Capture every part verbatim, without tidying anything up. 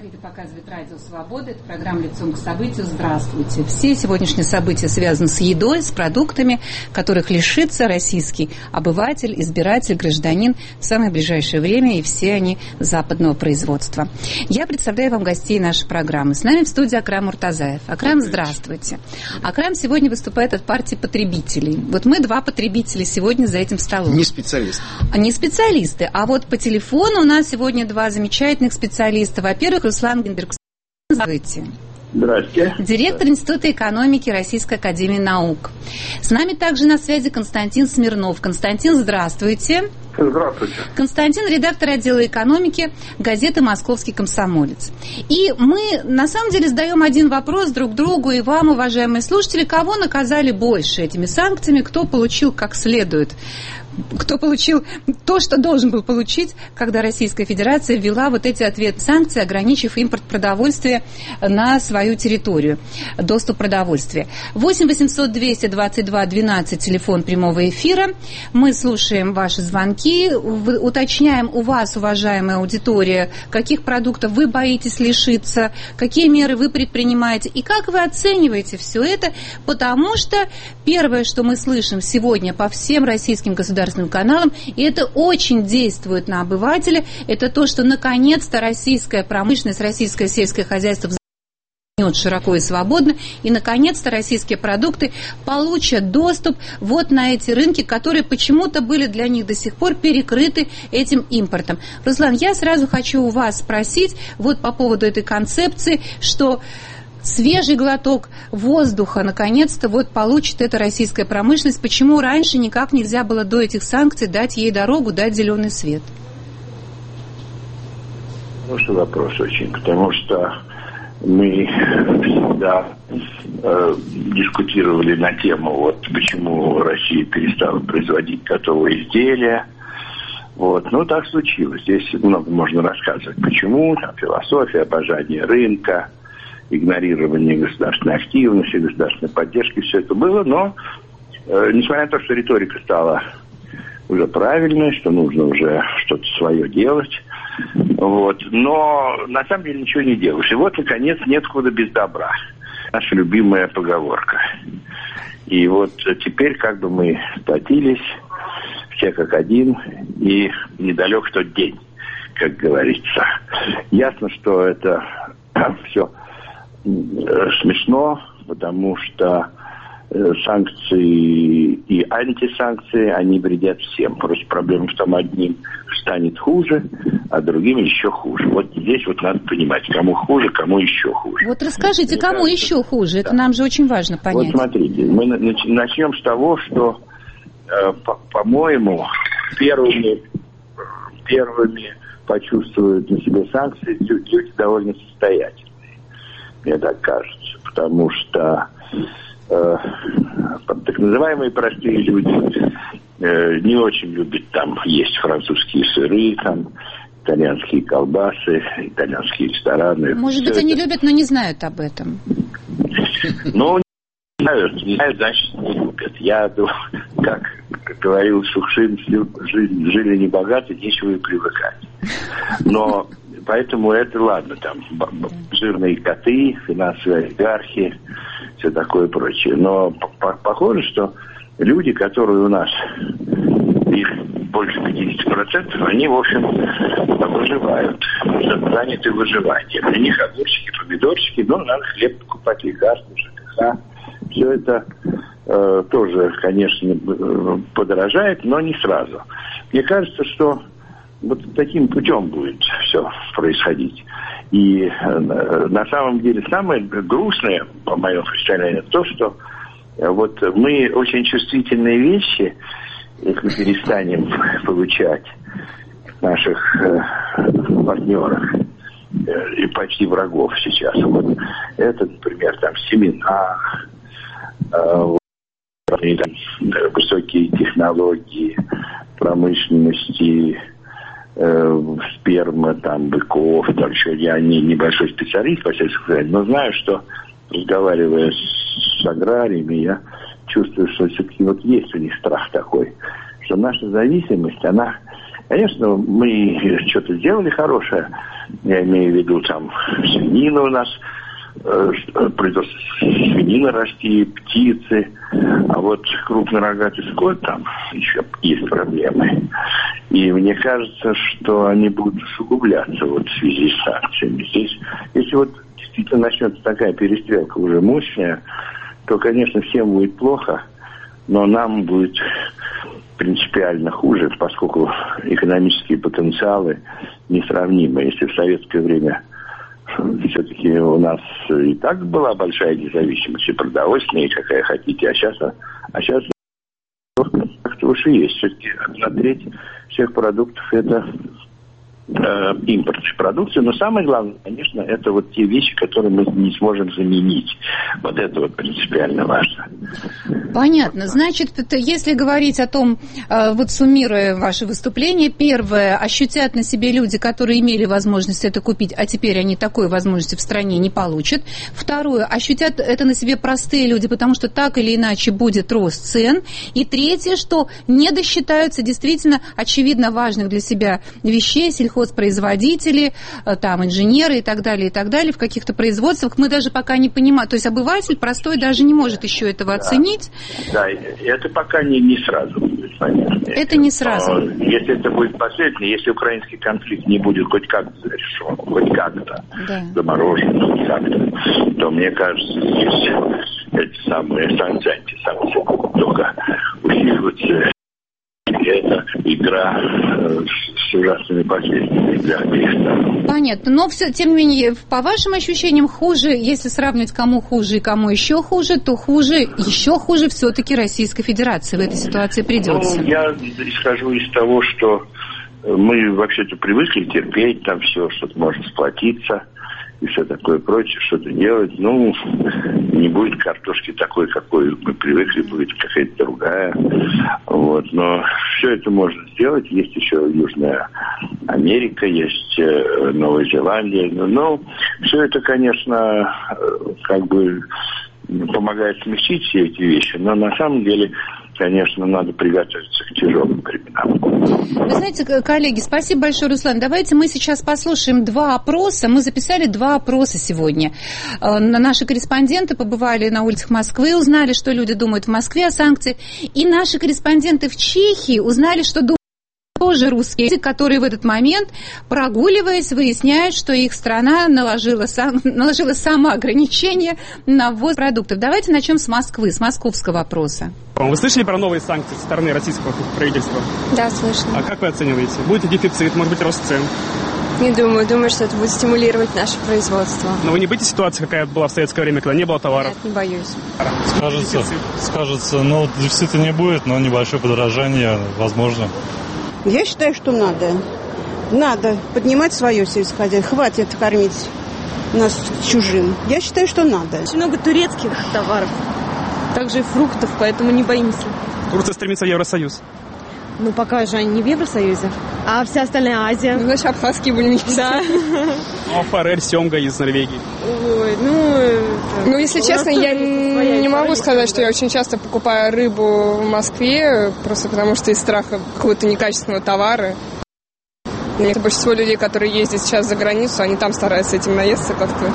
Говорит и показывает Радио Свобода. Это программа «Лицом к событию». Здравствуйте. Все сегодняшние события связаны с едой, с продуктами, которых лишится российский обыватель, избиратель, гражданин в самое ближайшее время, и все они западного производства. Я представляю вам гостей нашей программы. С нами в студии Акрам Муртазаев. Акрам, здравствуйте. Акрам сегодня выступает от партии потребителей. Вот мы два потребителя сегодня за этим столом. Не специалисты. Не специалисты, а вот по телефону у нас сегодня два замечательных специалиста. Во-первых, Руслан Гинберг. Здравствуйте. Здравствуйте. Директор Института экономики Российской академии наук. С нами также на связи Константин Смирнов. Константин, здравствуйте. Здравствуйте. Константин, редактор отдела экономики газеты «Московский комсомолец». И мы, на самом деле, задаем один вопрос друг другу и вам, уважаемые слушатели. Кого наказали больше этими санкциями? Кто получил как следует? Кто получил то, что должен был получить, когда Российская Федерация ввела вот эти ответные санкции, ограничив импорт продовольствия на свою территорию, доступ продовольствия. восемь восемьсот двести двадцать два двенадцать, телефон прямого эфира. Мы слушаем ваши звонки, уточняем у вас, уважаемая аудитория, каких продуктов вы боитесь лишиться, какие меры вы предпринимаете и как вы оцениваете все это, потому что первое, что мы слышим сегодня по всем российским государственным каналам, и это очень действует на обывателя, это то, что наконец-то российская промышленность, российское сельское хозяйство широко и свободно, и наконец-то российские продукты получат доступ вот на эти рынки, которые почему-то были для них до сих пор перекрыты этим импортом. Руслан, я сразу хочу у вас спросить вот по поводу этой концепции, что свежий глоток воздуха, наконец-то, вот получит эта российская промышленность. Почему раньше никак нельзя было до этих санкций дать ей дорогу, дать зеленый свет? Хороший вопрос очень, потому что мы всегда э, дискутировали на тему, вот почему Россия перестала производить готовые изделия. Вот. Ну, так случилось. Здесь много можно рассказывать, почему. Там философия, обожание рынка, игнорирование государственной активности, государственной поддержки, все это было, но э, несмотря на то, что риторика стала уже правильной, что нужно уже что-то свое делать, вот, но на самом деле ничего не делаешь. И вот, наконец, нет хода без добра. Наша любимая поговорка. И вот теперь как бы мы сплотились, все как один, и недалек тот день, как говорится. Ясно, что это все смешно, потому что санкции и антисанкции, они вредят всем. Просто проблема в том, одним станет хуже, а другим еще хуже. Вот здесь вот надо понимать, кому хуже, кому еще хуже. Вот расскажите, Мне кому кажется, еще хуже? Это да. нам же очень важно понять. Вот смотрите, мы начнем с того, что, э, по- по-моему, первыми, первыми почувствуют на себе санкции люди довольно состоятельные. Мне так кажется, потому что э, так называемые простые люди э, не очень любят там есть французские сыры, там итальянские колбасы, итальянские рестораны. Может быть, Все они это... любят, но не знают об этом. Ну, не знают, не знают, значит, не любят. Я думаю, как, как говорил Шукшин, жили, жили небогато, нечего и привыкать. Но поэтому это ладно, там жирные коты, финансовые олигархи, все такое прочее. Но похоже, что люди, которые у нас, их больше пятьдесят процентов, они, в общем, выживают, заняты выживанием. Для них огурчики, помидорчики, но надо хлеб покупать, лекарства, ЖКХ. Все это э, тоже, конечно, подорожает, но не сразу. Мне кажется, что вот таким путем будет все происходить. И э, на самом деле самое грустное, по моему представлению, то, что э, вот мы очень чувствительные вещи, если перестанем получать наших э, партнеров э, и почти врагов сейчас. Вот это, например, там семена, э, там, высокие технологии промышленности, э, сперма, там, быков, там еще я не небольшой специалист по сельскому хозяйству, но знаю, что, разговаривая с аграриями, я чувствую, что все-таки вот есть у них страх такой, что наша зависимость, она, конечно, мы что-то сделали хорошее, Я имею в виду там свинина у нас, производство свинины расти, птицы, а вот крупнорогатый скот, там еще есть проблемы. И мне кажется, что они будут усугубляться вот в связи с санкциями. Здесь, если вот действительно начнется такая перестрелка уже мощная, то, конечно, всем будет плохо, но нам будет принципиально хуже, поскольку экономические потенциалы несравнимы. Если в советское время все-таки у нас и так была большая независимость и продовольственная, и какая хотите, а сейчас, а сейчас как-то уж и есть. Все-таки одна треть всех продуктов это э, импортные продукты, но самое главное, конечно, это вот те вещи, которые мы не сможем заменить. Вот это вот принципиально важно. Понятно. Значит, если говорить о том, вот суммируя ваше выступление, первое, ощутят на себе люди, которые имели возможность это купить, а теперь они такой возможности в стране не получат. Второе, ощутят это на себе простые люди, потому что так или иначе будет рост цен. И третье, что не досчитаются действительно очевидно важных для себя вещей, сельхозпроизводители, там, инженеры и так далее, и так далее, в каких-то производствах. Мы даже пока не понимаем, то есть обыватель простой даже не может еще этого оценить. Да, это пока не, не сразу будет понятно. Это не сразу. Но если это будет последовательно, если украинский конфликт не будет хоть как-то зарешен, хоть как-то да. заморожен, хоть как-то, то, мне кажется, здесь эти самые санкции, антисанкции только усиливаются. И это игра э, с ужасными последствиями для обеих сторон. Понятно. Но все, тем не менее, по вашим ощущениям, хуже, если сравнивать, кому хуже и кому еще хуже, то хуже, еще хуже все-таки Российской Федерации в этой ситуации придется. Ну, я исхожу из того, что мы вообще-то привыкли терпеть, там все, что-то можно сплотиться и все такое прочее, что-то делать. Ну, не будет картошки такой, какой мы привыкли, будет какая-то другая. Вот. Но все это можно сделать. Есть еще Южная Америка, есть Новая Зеландия. Но все это, конечно, как бы помогает смягчить все эти вещи. Но на самом деле, конечно, надо приготовиться к тяжелым временам. Вы знаете, коллеги, спасибо большое, Руслан. Давайте мы сейчас послушаем два опроса. Мы записали два опроса сегодня. Наши корреспонденты побывали на улицах Москвы, узнали, что люди думают в Москве о санкциях. И наши корреспонденты в Чехии узнали, что думают тоже русские люди, которые в этот момент, прогуливаясь, выясняют, что их страна наложила, сам, наложила самоограничение на ввоз продуктов. Давайте начнем с Москвы, с московского вопроса. Вы слышали про новые санкции со стороны российского правительства? Да, слышно. А как вы оцениваете? Будет дефицит, может быть, рост цен? Не думаю. Думаю, что это будет стимулировать наше производство. Но вы не боитесь ситуации, какая была в советское время, когда не было товаров? Нет, не боюсь. Скажется, скажется, ну, дефицита не будет, но небольшое подорожание возможно. Я считаю, что надо. Надо поднимать свое сельскохозяйство. Хватит кормить нас чужим. Я считаю, что надо. Очень много турецких товаров. Также и фруктов, поэтому не боимся. Турция стремится в Евросоюз. Ну, пока же они не в Евросоюзе. А вся остальная Азия. Ну, значит, абхазские бульмени. Да. Ну, а форель, семга из Норвегии. Ой, ну... Ну, если честно, я не могу сказать, что я очень часто покупаю рыбу в Москве, просто потому что из страха какого-то некачественного товара. Мне большинство людей, которые ездят сейчас за границу, они там стараются этим наесться как-то.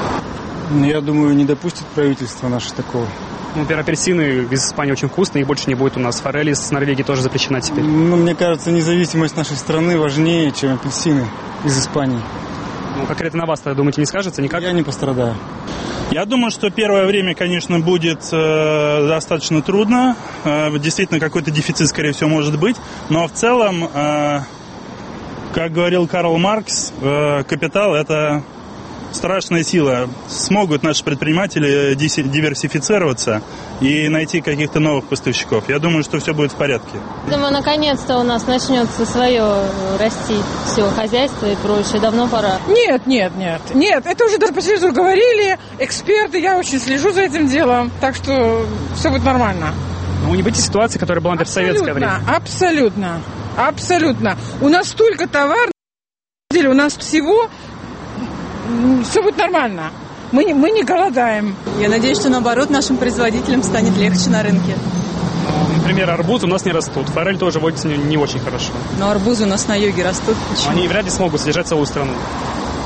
Я думаю, не допустит правительство наше такого. Ну, например, апельсины из Испании очень вкусные, их больше не будет у нас. Форель из Норвегии тоже запрещена теперь. Ну, мне кажется, независимость нашей страны важнее, чем апельсины из Испании. Ну, конкретно на вас, тогда, думаете, не скажется никак? Я не пострадаю. Я думаю, что первое время, конечно, будет э, достаточно трудно. Э, действительно, какой-то дефицит, скорее всего, может быть. Но в целом, э, как говорил Карл Маркс, э, капитал – это страшная сила. Смогут наши предприниматели диверсифицироваться и найти каких-то новых поставщиков. Я думаю, что все будет в порядке. Думаю, наконец-то у нас начнется свое расти все хозяйство и прочее. Давно пора. Нет, нет, нет. Нет, это уже даже по телевизору говорили. Эксперты, я очень слежу за этим делом. Так что все будет нормально. Но вы не боитесь ситуации, которая была, например, в советское время? Абсолютно. Абсолютно. У нас столько товаров. У нас всего... Все будет нормально. Мы не, мы не голодаем. Я надеюсь, что наоборот нашим производителям станет легче на рынке. Например, арбузы у нас не растут. Форель тоже водится не, не очень хорошо. Но арбузы у нас на юге растут. Почему? Они вряд ли смогут содержать целую страну.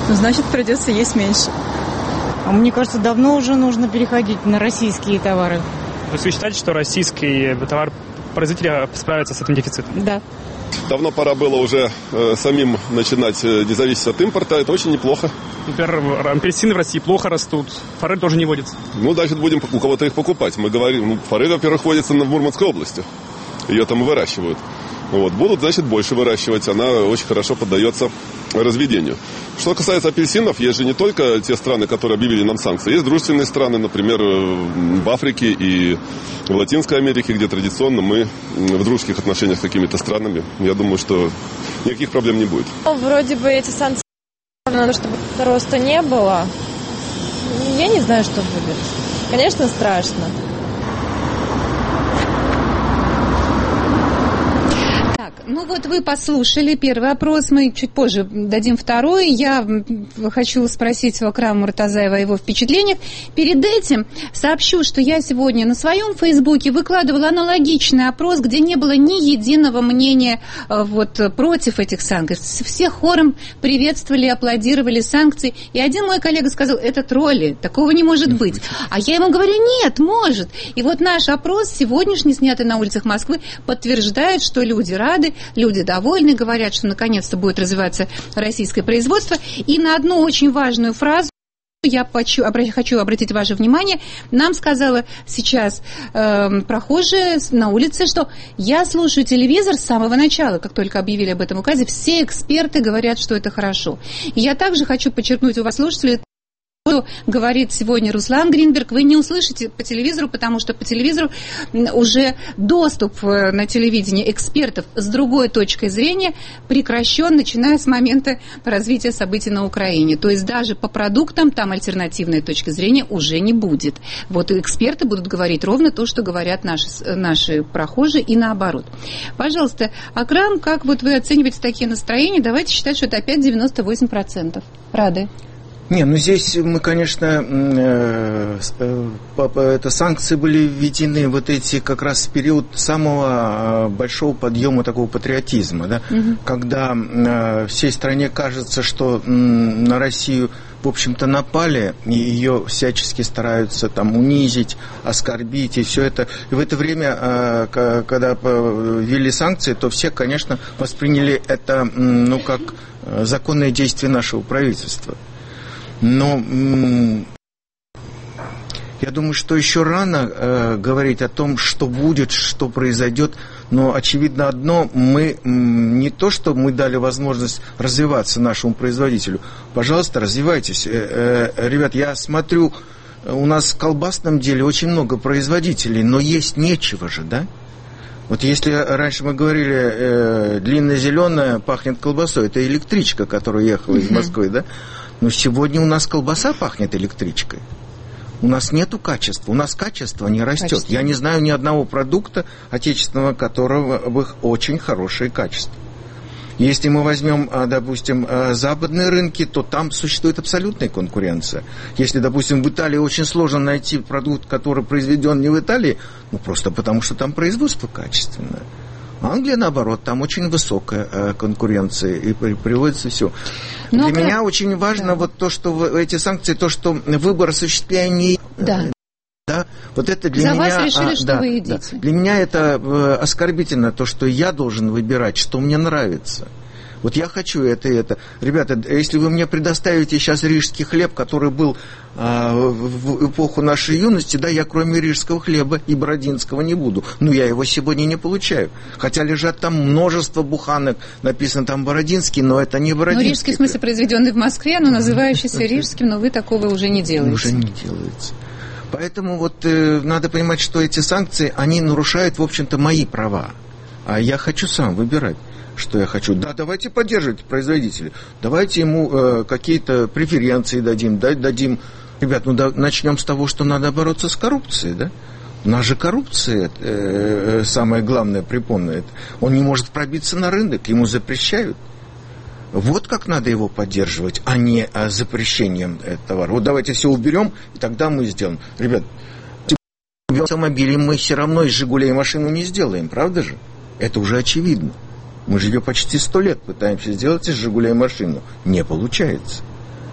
Ну, значит, придется есть меньше. А мне кажется, давно уже нужно переходить на российские товары. То есть вы считаете, что российский товар производители справятся с этим дефицитом? Да. Давно пора было уже э, самим начинать э, не зависеть от импорта. Это очень неплохо. Например, апельсины в России плохо растут, форель тоже не водится. Ну, значит, будем у кого-то их покупать. Мы говорим, ну, форель, во-первых, водится в Мурманской области. Ее там выращивают. Вот. Будут, значит, больше выращивать. Она очень хорошо поддается разведению. Что касается апельсинов, есть же не только те страны, которые объявили нам санкции. Есть дружественные страны, например, в Африке и в Латинской Америке, где традиционно мы в дружеских отношениях с какими-то странами. Я думаю, что никаких проблем не будет. Ну, вроде бы эти санкции надо, чтобы роста не было. Я не знаю, что будет. Конечно, страшно. Ну вот вы послушали первый опрос, мы чуть позже дадим второй. Я хочу спросить у Акрама Муртазаева о его впечатлениях. Перед этим сообщу, что я сегодня на своем фейсбуке выкладывала аналогичный опрос, где не было ни единого мнения вот, против этих санкций. Все хором приветствовали, аплодировали санкции. И один мой коллега сказал, это тролли, такого не может быть. А я ему говорю, нет, может. И вот наш опрос сегодняшний, снятый на улицах Москвы, подтверждает, что люди рады, люди довольны, говорят, что наконец-то будет развиваться российское производство. И на одну очень важную фразу я хочу, хочу обратить ваше внимание. Нам сказала сейчас э, прохожая на улице, что я слушаю телевизор с самого начала, как только объявили об этом указе. Все эксперты говорят, что это хорошо. И я также хочу подчеркнуть у вас, слушатели, что говорит сегодня Руслан Гринберг, вы не услышите по телевизору, потому что по телевизору уже доступ на телевидение экспертов с другой точкой зрения прекращен, начиная с момента развития событий на Украине. То есть даже по продуктам там альтернативной точки зрения уже не будет. Вот эксперты будут говорить ровно то, что говорят наши, наши прохожие, и наоборот. Пожалуйста, Акрам, как вот вы оцениваете такие настроения? Давайте считать, что это опять девяносто восемь процентов. Рады? Не, ну здесь мы, конечно, э, э, это санкции были введены вот эти как раз в период самого большого подъема такого патриотизма, да, угу. Когда э, всей стране кажется, что э, на Россию, в общем-то, напали, и ее всячески стараются там унизить, оскорбить, и все это. И в это время, э, когда ввели санкции, то все, конечно, восприняли это, ну, как законное действие нашего правительства. Но я думаю, что еще рано э, говорить о том, что будет, что произойдет. Но очевидно одно, мы не то, что мы дали возможность развиваться нашему производителю. Пожалуйста, развивайтесь. Э, э, ребят, я смотрю, у нас в колбасном деле очень много производителей, но есть нечего же, да? Вот если раньше мы говорили, э, длинно-зеленая пахнет колбасой, это электричка, которая ехала из Москвы, да? Но сегодня у нас колбаса пахнет электричкой. У нас нету качества. У нас качество не растет. Качество. Я не знаю ни одного продукта отечественного, которого бы очень хорошее качество. Если мы возьмем, допустим, западные рынки, то там существует абсолютная конкуренция. Если, допустим, в Италии очень сложно найти продукт, который произведен не в Италии, ну просто потому, что там производство качественное. Англия, наоборот, там очень высокая э, конкуренция, и приводится все. Но Для как... меня очень важно да. вот то, что в, эти санкции, то, что выбор осуществляния... Да. Да, вот это для За меня... вас решили, а, что да, вы едите. Да. Для меня это э, оскорбительно, то, что я должен выбирать, что мне нравится. Вот я хочу это и это. Ребята, если вы мне предоставите сейчас рижский хлеб, который был а, в эпоху нашей юности, да, я кроме рижского хлеба и бородинского не буду. Но я его сегодня не получаю. Хотя лежат там множество буханок, написано там бородинский, но это не бородинский. Ну, рижский, в смысле, произведенный в Москве, но называющийся рижским, но вы такого уже не делаете. Уже не делается. Поэтому вот э, надо понимать, что эти санкции, они нарушают, в общем-то, мои права. А я хочу сам выбирать, что я хочу. Да, давайте поддерживать производителя. Давайте ему э, какие-то преференции дадим. Да, дадим. Ребят, ну да, начнем с того, что надо бороться с коррупцией, да? У нас же коррупция э, самое главное препонное. Он не может пробиться на рынок, ему запрещают. Вот как надо его поддерживать, а не а, запрещением этого товара. Вот давайте все уберем, и тогда мы сделаем. Ребят, автомобили мы все равно из «Жигулей» машину не сделаем, правда же? Это уже очевидно. Мы же ее почти сто лет пытаемся сделать из «Жигулей» машину. Не получается.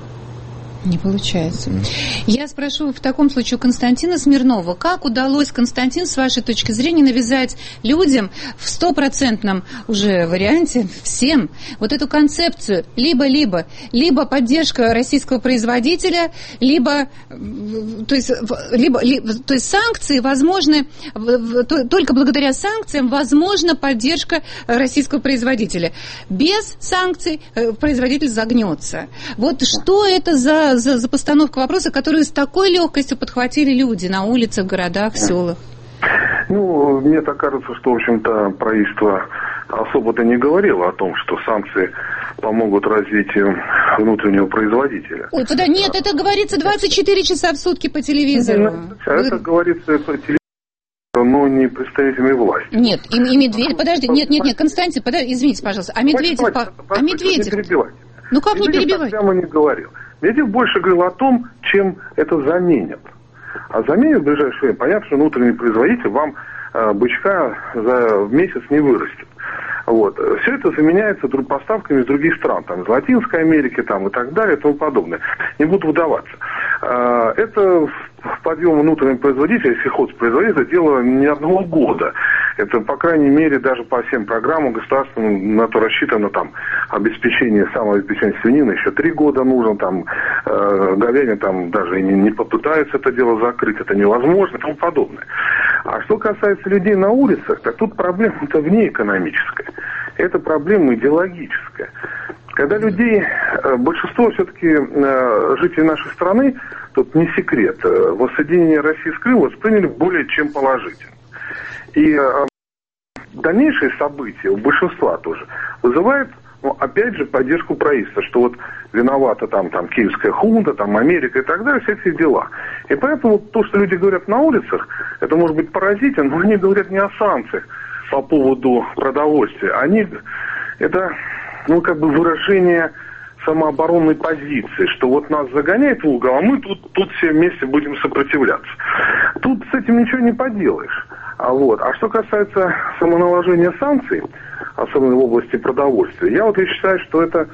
Не получается. Я спрошу в таком случае у Константина Смирнова, как удалось, Константин, с вашей точки зрения, навязать людям в стопроцентном уже варианте, всем, вот эту концепцию либо-либо, либо поддержка российского производителя, либо, то есть, либо, либо, то есть санкции возможны, только благодаря санкциям возможна поддержка российского производителя. Без санкций производитель загнется. Вот что это за За, за постановку вопроса, которую с такой легкостью подхватили люди на улицах, в городах, в селах? Ну, мне так кажется, что, в общем-то, правительство особо-то не говорило о том, что санкции помогут развитию внутреннего производителя. Ой, куда? Нет, это говорится двадцать четыре часа в сутки по телевизору. А это Вы... говорится по телевизору, но не представителями власти. Нет, и, и Медведев, подожди, нет, нет, нет, Константин, подожди, извините, пожалуйста, а Медведев... По... А Медведев? Не ну как не перебивать? Я прямо не говорил. Медведев больше говорил о том, чем это заменит. А заменит в ближайшее время, понятно, что внутренний производитель вам э, бычка за в месяц не вырастет. Вот. Все это заменяется поставками из других стран, там, из Латинской Америки там, и так далее и тому подобное. Не буду вдаваться. Э, это подъем внутреннего производителя, сельхозпроизводителя, дело не одного года. Это, по крайней мере, даже по всем программам государственным на то рассчитано там обеспечение, самообеспечение свинины еще три года нужно, там э, говядина там даже не, не попытаются это дело закрыть, это невозможно и тому подобное. А что касается людей на улицах, так тут проблема-то внеэкономическая. Это проблема идеологическая. Когда людей, большинство все-таки жителей нашей страны, тут не секрет, воссоединение России с Крымом восприняли более чем положительно. И дальнейшие события у большинства тоже вызывают, ну, опять же, поддержку правительства, что вот виновата там, там киевская хунта, там Америка и так далее, все эти дела. И поэтому то, что люди говорят на улицах, это может быть поразительно, но они говорят не о санкциях по поводу продовольствия. Они, это, ну, как бы выражение самооборонной позиции, что вот нас загоняет в угол, а мы тут, тут все вместе будем сопротивляться. Тут с этим ничего не поделаешь. А, вот. а что касается самоналожения санкций, особенно в области продовольствия, я вот и считаю, что это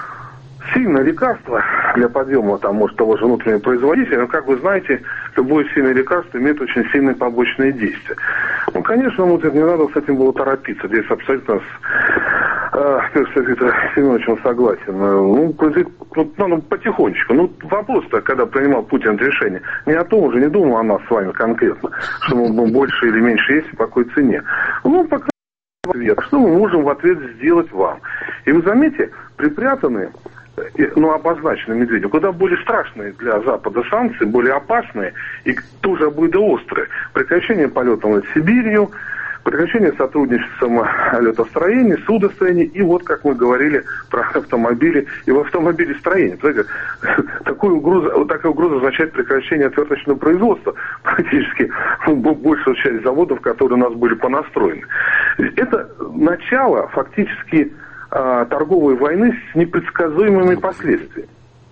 сильное лекарство для подъема там, может, того же внутреннего производителя, но, как вы знаете, любое сильное лекарство имеет очень сильные побочные действия. Ну, конечно, вот не надо с этим было торопиться. Здесь абсолютно с э, Виктором Семеновичем согласен. Ну, вот, ну, потихонечку. Ну, вопрос-то, когда принимал Путин решение, не о том уже, не думал о нас с вами конкретно, что мы больше или меньше есть и по какой цене. Ну, по крайней мере, что мы можем в ответ сделать вам. И вы заметите, припрятанные, ну, обозначены Медведевым, куда более страшные для Запада санкции, более опасные и тоже обоюдоострые. Прекращение полетов над Сибирью, прекращение сотрудничества в самолетостроении, судостроении и вот, как мы говорили, про автомобили и в автомобилестроении. Знаете, такую угрозу, вот такая угроза означает прекращение отверточного производства практически большую часть заводов, которые у нас были понастроены. Это начало фактически торговой войны с непредсказуемыми последствиями.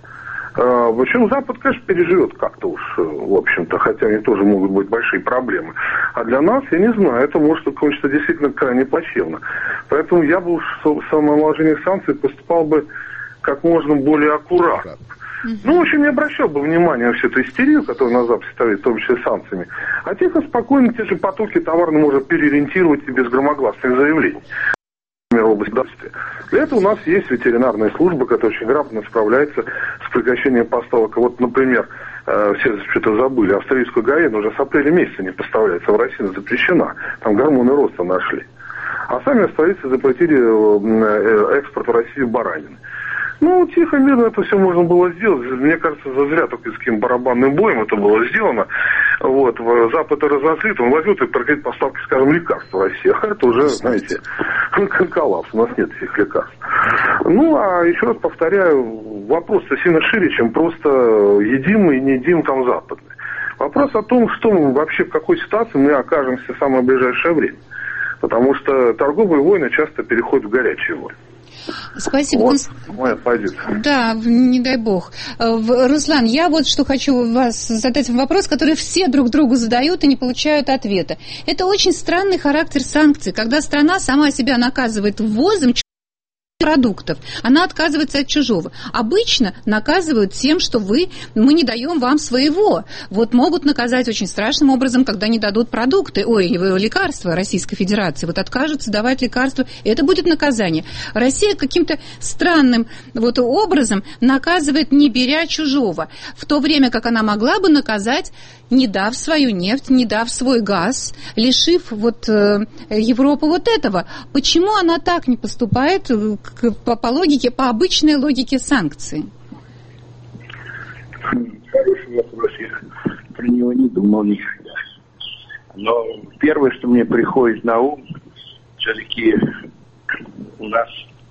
Причем Запад, конечно, переживет как-то уж, в общем-то, хотя они тоже могут быть большие проблемы. А для нас, я не знаю, это может кончиться действительно крайне плачевно. Поэтому я бы уж в самоналожении санкций поступал бы как можно более аккуратно. Ну, в общем, не обращал бы внимания на всю эту истерию, которую на Западе ставит, в том числе санкциями. А тихо, спокойно те же потоки товарные можно переориентировать и без громогласных заявлений. Области. Для этого у нас есть ветеринарная служба, которая очень грамотно справляется с прекращением поставок. Вот, например, э, все что-то забыли, австралийскую говядину уже с апреля месяца не поставляется в России, запрещена. Там гормоны роста нашли. А сами австралийцы запретили э, экспорт в Россию баранины. Ну, тихо, мирно это все можно было сделать. Мне кажется, зазря только с каким барабанным боем это было сделано. Вот, Запад это разозлит, он возьмет и прекратит поставки, скажем, лекарств в Россию. А это уже, знаете, коллапс, у нас нет этих лекарств. Ну, а еще раз повторяю, вопрос-то сильно шире, чем просто едим мы и не едим там западный. Вопрос о том, что мы вообще, в какой ситуации мы окажемся в самое ближайшее время. Потому что торговые войны часто переходят в горячие войны. Спасибо. Вот моя позиция. Да, не дай бог. Руслан, я вот что хочу вас задать вопрос, который все друг другу задают и не получают ответа. Это очень странный характер санкций, когда страна сама себя наказывает ввозом продуктов, она отказывается от чужого. Обычно наказывают тем, что вы, мы не даем вам своего. Вот могут наказать очень страшным образом, когда не дадут продукты, ой, лекарства Российской Федерации, вот откажутся давать лекарства, это будет наказание. Россия каким-то странным вот образом наказывает, не беря чужого, в то время как она могла бы наказать, не дав свою нефть, не дав свой газ, лишив вот э, Европу вот этого. Почему она так не поступает к, по, по логике, по обычной логике санкций? Хороший вопрос, я про него не думал никогда. Но первое, что мне приходит на ум, все-таки у нас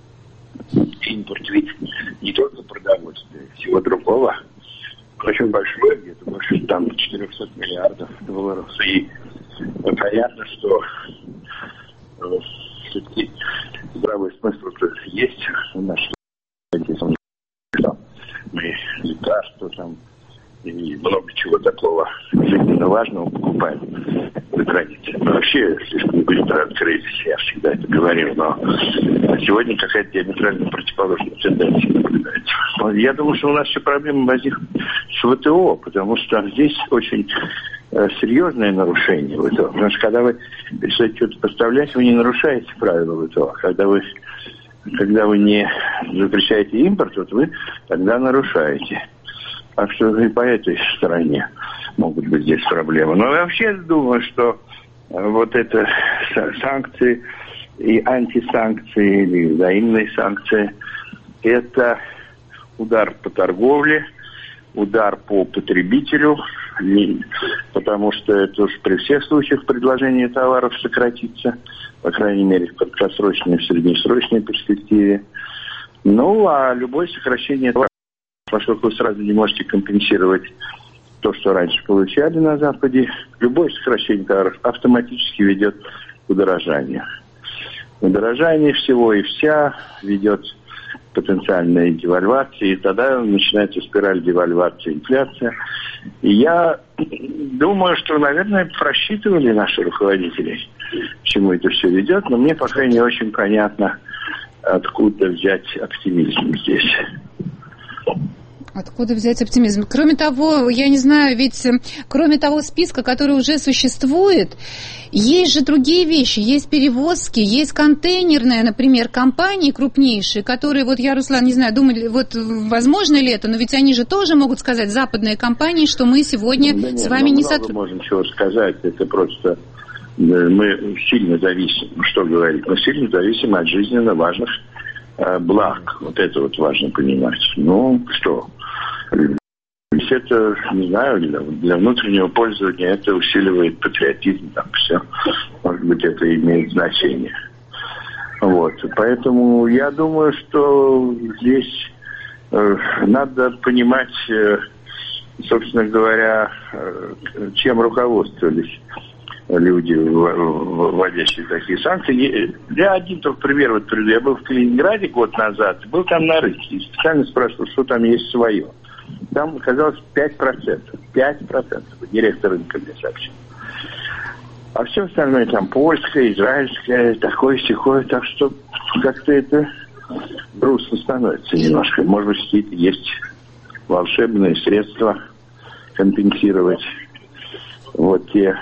импорт ведь не только продовольствия, всего другого. Очень большой, где-то больше там четыреста миллиардов долларов. И понятно, что э, все-таки здравый смысл есть у нас, что мы лекарства там и много чего такого жизненно важного покупаем за границей. Мы вообще слишком быстро открылись, я всегда это говорил, но сегодня какая-то диаметрально противоположная тенденция наблюдается. Я думаю, что у нас все проблемы возникнут с ВТО, потому что здесь очень э, серьезное нарушение ВТО. Потому что когда вы решаете что-то поставлять, вы не нарушаете правила ВТО. Когда вы, когда вы не запрещаете импорт, вот вы тогда нарушаете. Так что и по этой стороне могут быть здесь проблемы. Но я вообще думаю, что вот это санкции и антисанкции, или взаимные санкции, это удар по торговле, удар по потребителю, потому что это уж при всех случаях предложение товаров сократится, по крайней мере, в краткосрочной и в среднесрочной перспективе. Ну, а любое сокращение товаров, поскольку вы сразу не можете компенсировать то, что раньше получали на Западе, любое сокращение товаров автоматически ведет к удорожанию. Удорожание всего и вся ведет к потенциальной девальвации, и тогда начинается спираль девальвации, инфляция. И я думаю, что, наверное, просчитывали наши руководители, к чему это все ведет, но мне пока не очень понятно, откуда взять оптимизм здесь. Откуда взять оптимизм? Кроме того, я не знаю, ведь кроме того списка, который уже существует, есть же другие вещи. Есть перевозки, есть контейнерные, например, компании крупнейшие, которые, вот я, Руслан, не знаю, думали, вот возможно ли это, но ведь они же тоже могут сказать, западные компании, что мы сегодня да нет, с вами не сотрудничаем. Мы можем чего сказать, это просто мы сильно зависим, что говорить, мы сильно зависим от жизненно важных э, благ. Вот это вот важно понимать. Ну, что? Это, не знаю, для, для внутреннего пользования это усиливает патриотизм, там все. Может быть, это имеет значение. Вот. Поэтому я думаю, что здесь э, надо понимать, э, собственно говоря, э, чем руководствовались люди, вводящие такие санкции. Я один только пример вот приведу. Я был в Калининграде год назад, был там на рынке, и специально спрашивал, что там есть свое. Там оказалось пять процентов. пять процентов. Директор рынка мне сообщил. А все остальное там польское, израильское, такое-сякое. Так что как-то это грустно становится немножко. Может быть, какие-то есть волшебные средства компенсировать вот те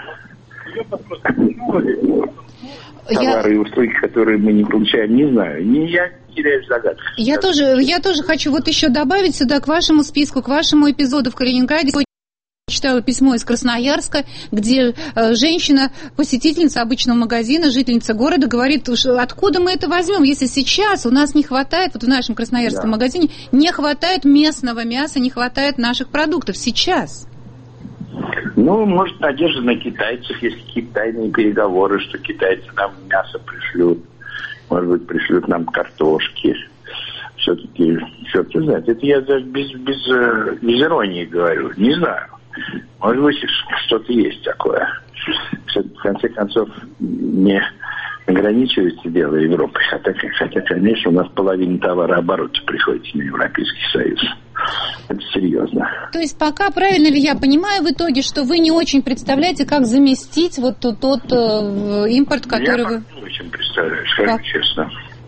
товары и услуги, которые мы не получаем, не знаю. Не я теряю загадку. Я тоже, я тоже хочу вот еще добавить сюда к вашему списку, к вашему эпизоду в Калининграде. Я читала письмо из Красноярска, где э, женщина, посетительница обычного магазина, жительница города, говорит, откуда мы это возьмем, если сейчас у нас не хватает, вот в нашем красноярском да. магазине, не хватает местного мяса, не хватает наших продуктов сейчас. Ну, может, надежда на китайцев, есть какие-то тайные переговоры, что китайцы нам мясо пришлют, может быть, пришлют нам картошки. Все-таки, черт знает, это я даже без, без, без иронии говорю, не знаю. Может быть, что-то есть такое. В конце концов, не ограничивается дело Европы, хотя, хотя, конечно, у нас половина товарооборота приходится на Европейский Союз. Это серьезно. То есть пока, правильно ли я понимаю в итоге, что вы не очень представляете, как заместить вот тот, тот э, импорт, который я вы... Я не очень представляю, скажу как? честно.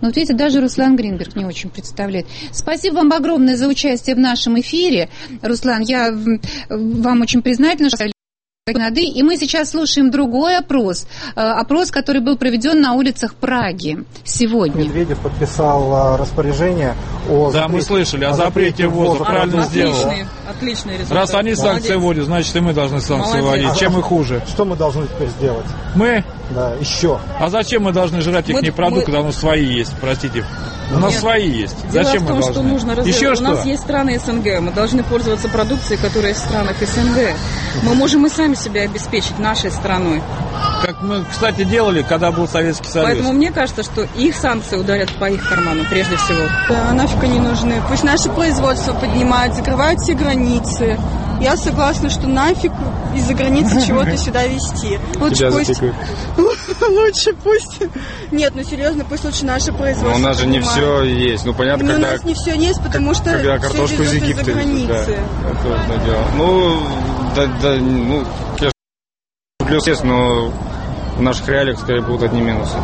Но вот видите, даже Руслан Гринберг не очень представляет. Спасибо вам огромное за участие в нашем эфире. Руслан, я вам очень признательна, что и мы сейчас слушаем другой опрос, опрос, который был проведен на улицах Праги сегодня. Медведев подписал распоряжение о запрете. Да, мы слышали о запрете ввоза, правильно сделал. Отличный, отличный результат. Раз они санкции Молодец. вводят, значит и мы должны санкции Молодец. вводить. Чем а и хуже? Что мы должны теперь сделать? Мы? Да, еще. А зачем мы должны жрать их мы, не продукты, мы... когда у нас свои есть, простите? У нас Нет. свои есть. Дело Зачем в том, мы должны? что нужно развивать. Еще у что? нас есть страны СНГ, мы должны пользоваться продукцией, которая есть в странах СНГ. Мы можем и сами себя обеспечить нашей страной. Как мы, кстати, делали, когда был Советский Союз. Поэтому мне кажется, что их санкции ударят по их карману прежде всего. Да, нафиг они нужны. Пусть наше производство поднимают, закрывают все границы. Я согласна, что нафиг из-за границы чего-то сюда везти. Лучше пусть... Лучше пусть... Нет, ну серьезно, пусть лучше наше производство. Но у нас же не все есть. Ну понятно, Но когда... у нас не все есть, потому что когда картошку из Египта везут, да. Это одно дело. Ну, да, да, ну, плюс есть, но в наших реалиях, скорее, будут одни минусы.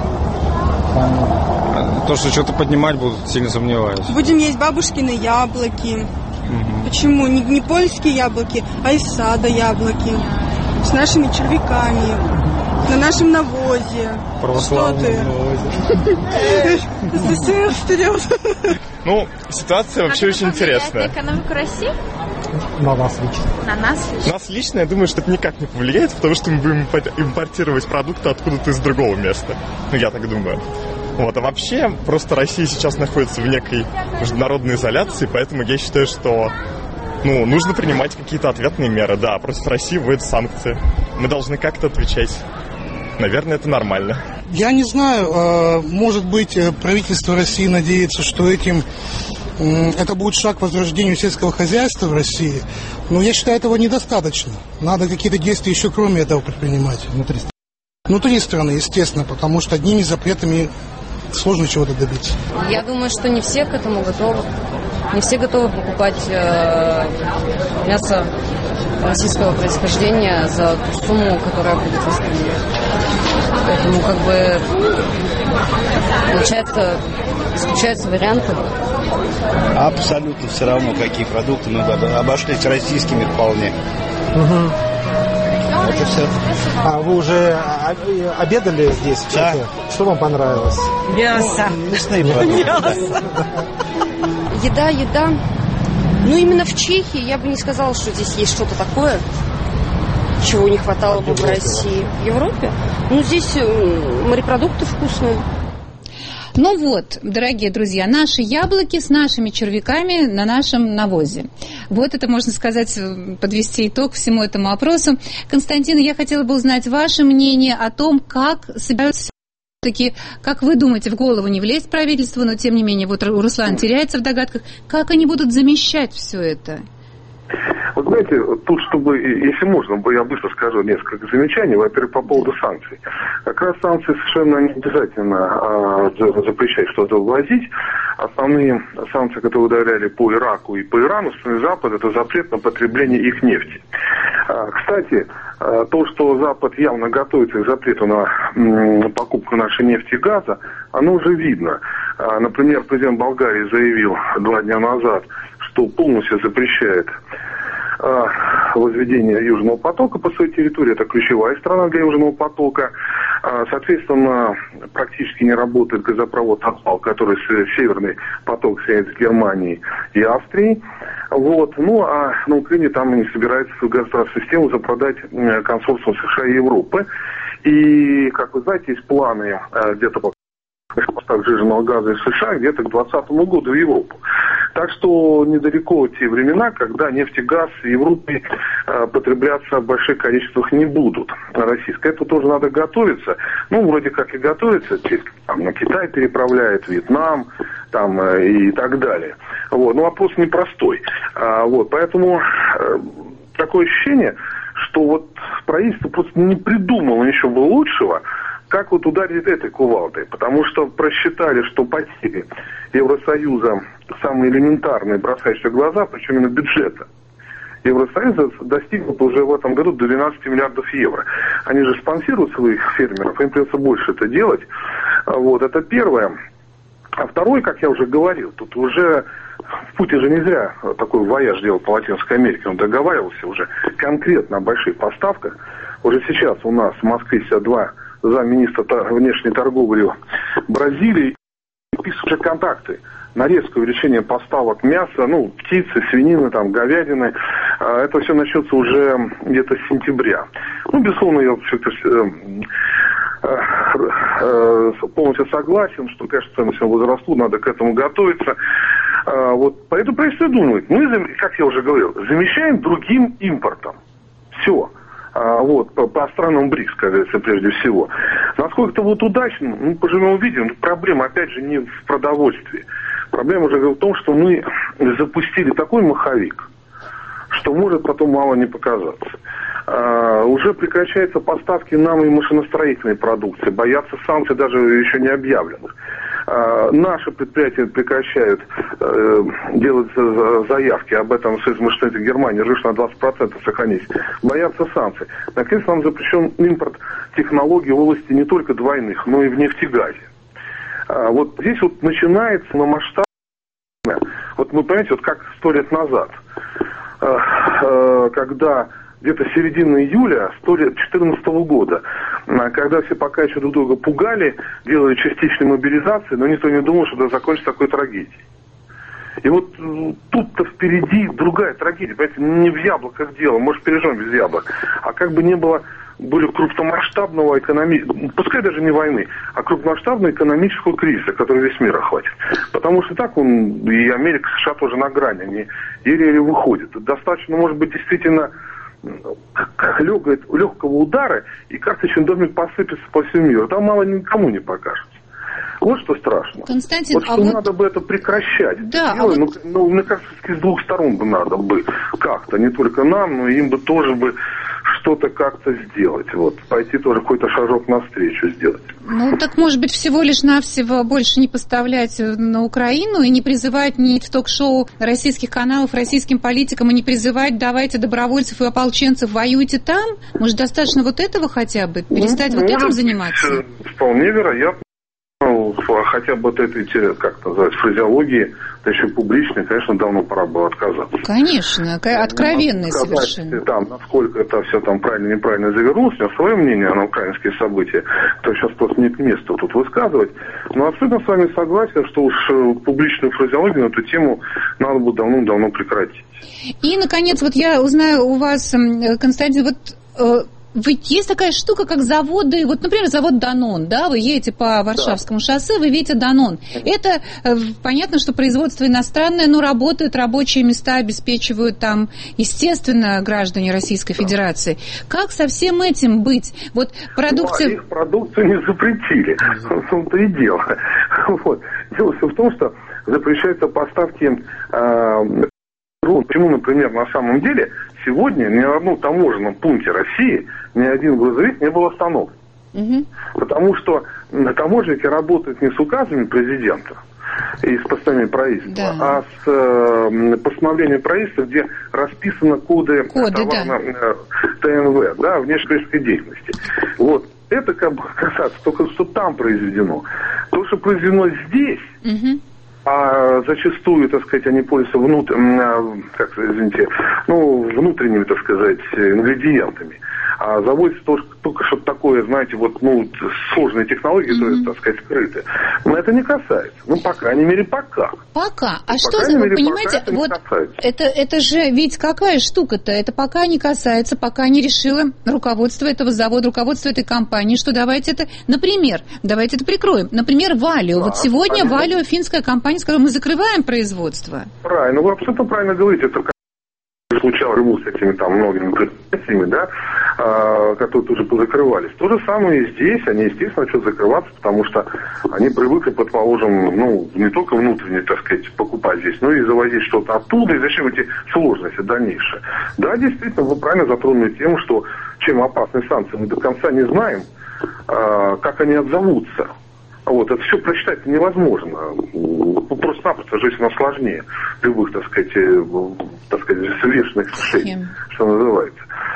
То, что что-то поднимать будут, сильно сомневаюсь. Будем есть бабушкины яблоки. Угу. Почему? Не, не польские яблоки, а из сада яблоки. С нашими червяками. На нашем навозе. Православном навозе. СССР вперед. Ну, ситуация вообще очень интересная. На экономику России? На нас лично. На нас лично? На нас лично, я думаю, что это никак не повлияет, потому что мы будем импортировать продукты откуда-то из другого места. Ну, я так думаю. Вот, а вообще, просто Россия сейчас находится в некой международной изоляции, поэтому я считаю, что ну, нужно принимать какие-то ответные меры. Да, против России вводят санкции. Мы должны как-то отвечать. Наверное, это нормально. Я не знаю, может быть, правительство России надеется, что этим это будет шаг к возрождению сельского хозяйства в России, но я считаю, этого недостаточно. Надо какие-то действия еще кроме этого предпринимать внутри страны. Внутри страны, естественно, потому что одними запретами сложно чего-то добиться. Я думаю, что не все к этому готовы. Не все готовы покупать э, мясо российского происхождения за ту сумму, которая будет в стране. Поэтому как бы получается, исключаются варианты. Абсолютно все равно, какие продукты. Мы обошлись российскими вполне. Угу. Это все. А вы уже обедали здесь? Да. Что вам понравилось? Мясо. Мясные продукты. Еда, еда. Ну, именно в Чехии я бы не сказала, что здесь есть что-то такое, чего не хватало бы в России. В Европе? Ну, здесь морепродукты вкусные. Ну вот, дорогие друзья, наши яблоки с нашими червяками на нашем навозе. Вот это, можно сказать, подвести итог всему этому опросу. Константин, я хотела бы узнать ваше мнение о том, как собираются все-таки, как вы думаете, в голову не влезть правительству, но тем не менее, вот Руслан теряется в догадках, как они будут замещать все это? Вот знаете, тут, чтобы, если можно, я быстро скажу несколько замечаний. Во-первых, по поводу санкций. Как раз санкции совершенно не обязательно а, запрещать что-то ввозить. Основные санкции, которые ударяли по Ираку и по Ирану, страны Запада, это запрет на потребление их нефти. А, кстати, а, то, что Запад явно готовится к запрету на м, покупку нашей нефти и газа, оно уже видно. А, например, президент Болгарии заявил два дня назад, что полностью запрещает возведение Южного потока по своей территории. Это ключевая страна для Южного потока. Соответственно, практически не работает газопровод «Отпал», который Северный поток соединяет с Германией и Австрией. Вот. Ну, а на Украине там они собираются свою газовую систему запродать консорциуму США и Европы. И, как вы знаете, есть планы где-то по поставок сжиженного газа из США где-то к двадцатому году в Европу. Так что недалеко те времена, когда нефть и газ в Европе э, потребляться в больших количествах не будут. Российское. Это тоже надо готовиться. Ну, вроде как и готовится. Там, на Китай переправляет, Вьетнам там, э, и так далее. Вот. Но вопрос непростой. А, вот. Поэтому э, такое ощущение, что вот правительство просто не придумало ничего лучшего, как вот ударить этой кувалдой. Потому что просчитали, что потери Евросоюза самые элементарные, бросающие в глаза, причем именно бюджета Евросоюза достигнут уже в этом году до двенадцати миллиардов евро. Они же спонсируют своих фермеров, им придется больше это делать. Вот, это первое. А второй, как я уже говорил, тут уже Путин же не зря такой вояж делал по Латинской Америке. Он договаривался уже конкретно о больших поставках. Уже сейчас у нас в Москве сидят два замминистра внешней торговли Бразилии. Подписывают уже контакты на резкое увеличение поставок мяса, ну, птицы, свинины, там, говядины. Это все начнется уже где-то с сентября. Ну, безусловно, я все-таки полностью согласен, что, конечно, цены все возрастут, надо к этому готовиться. Вот, поэтому правительство думает, мы, как я уже говорил, замещаем другим импортом. Все. Вот, по, по странам БРИКС, как говорится, прежде всего. Насколько это вот удачно, ну, поживем увидим. Проблема, опять же, не в продовольствии. Проблема уже в том, что мы запустили такой маховик, что может потом мало не показаться. А, уже прекращаются поставки нам и машиностроительной продукции. Боятся санкций даже еще не объявленных. А, наши предприятия прекращают э, делать заявки об этом в Союз машиностроителей Германии, рыж на двадцать процентов сохранить. Боятся санкций. Наконец, нам запрещен импорт технологий в области не только двойных, но и в нефтегазе. А, вот здесь вот начинается на масштаб. Вот вы понимаете, вот как сто лет назад, э, э, когда где-то середина июля две тысячи четырнадцатого года, когда все пока еще друг друга пугали, делали частичные мобилизации, но никто не думал, что это закончится такой трагедией. И вот тут-то впереди другая трагедия. Понимаете, не в яблоках дело, может, пережжем без яблок, а как бы не было более крупномасштабного экономического, пускай даже не войны, а крупномасштабного экономического кризиса, который весь мир охватит. Потому что так он, и Америка, США тоже на грани, они еле-еле выходят. Достаточно, может быть, действительно легкого удара, и карточный домик посыпется по всему миру. Там мало никому не покажется. Вот что страшно. Константин, вот что а вот... надо бы это прекращать. Да, Делай, а вот... ну, ну, мне кажется, с двух сторон бы надо бы как-то, не только нам, но им бы тоже бы что-то как-то сделать. Вот, пойти тоже какой-то шажок навстречу сделать. Ну, так, может быть, всего лишь навсего больше не поставлять на Украину и не призывать ни в ток-шоу российских каналов российским политикам и не призывать давайте добровольцев и ополченцев, воюйте там? Может, достаточно вот этого хотя бы? Перестать ну, вот этим заниматься? Вполне вероятно. Хотя бы от этой, как называется, фразеологии, да еще публичной, конечно, давно пора было отказаться. Конечно, откровенной совершенно. Там, насколько это все там правильно, неправильно завернулось, у меня свое мнение на украинские события, то сейчас просто нет места тут высказывать. Но абсолютно с вами согласен, что уж публичную фразеологию на эту тему надо бы давно-давно прекратить. И, наконец, вот я узнаю у вас, Константин, вот... Ведь есть такая штука, как заводы, вот, например, завод «Данон», да, вы едете по Варшавскому да. шоссе, вы видите «Данон». Это, понятно, что производство иностранное, но работают, рабочие места обеспечивают там, естественно, граждане Российской Федерации. Как со всем этим быть? Вот продукция... Ну, а их продукцию не запретили, в том-то и дело. Вот. Дело все в том, что запрещаются поставки... Э, почему, например, на самом деле... Сегодня ни в одном таможенном пункте России ни один грузовик не был остановлен. Угу. Потому что таможенники работают не с указами президента и с постановлением правительства, да. а с э, постановлением правительства, где расписаны коды, коды товарно, да. ТНВ, да, внешнеэкономической деятельности. Вот. Это как бы касается только, что там произведено. То, что произведено здесь... Угу. А зачастую, так сказать, они пользуются внут... как, извините, ну, внутренними, так сказать, ингредиентами. А заводится только, только что-то такое, знаете, вот, ну, сложные технологии, mm-hmm. то, так сказать, скрыты. Но это не касается. Ну, по крайней мере, пока. Пока. А по что за, вы понимаете, это вот это, это же ведь какая штука-то? Это пока не касается, пока не решило руководство этого завода, руководство этой компании, что давайте это, например, давайте это прикроем. Например, Валио. Да, вот сегодня Валио, финская компания, сказала, мы закрываем производство. Правильно, вы абсолютно правильно говорите. Это случалось с этими там многими предприятиями, да, а, которые тоже позакрывались. То же самое и здесь, они, естественно, начнут закрываться, потому что они привыкли, предположим, ну, не только внутренне, так сказать, покупать здесь, но и завозить что-то оттуда, и зачем эти сложности дальнейшие. Да, действительно, вы правильно затронули тему, что чем опасны санкции, мы до конца не знаем, а, как они отзовутся. Вот, это все прочитать невозможно. Просто-напросто жизнь она сложнее любых, так сказать, так сказать, взвешенных решений, что называется. Поэтому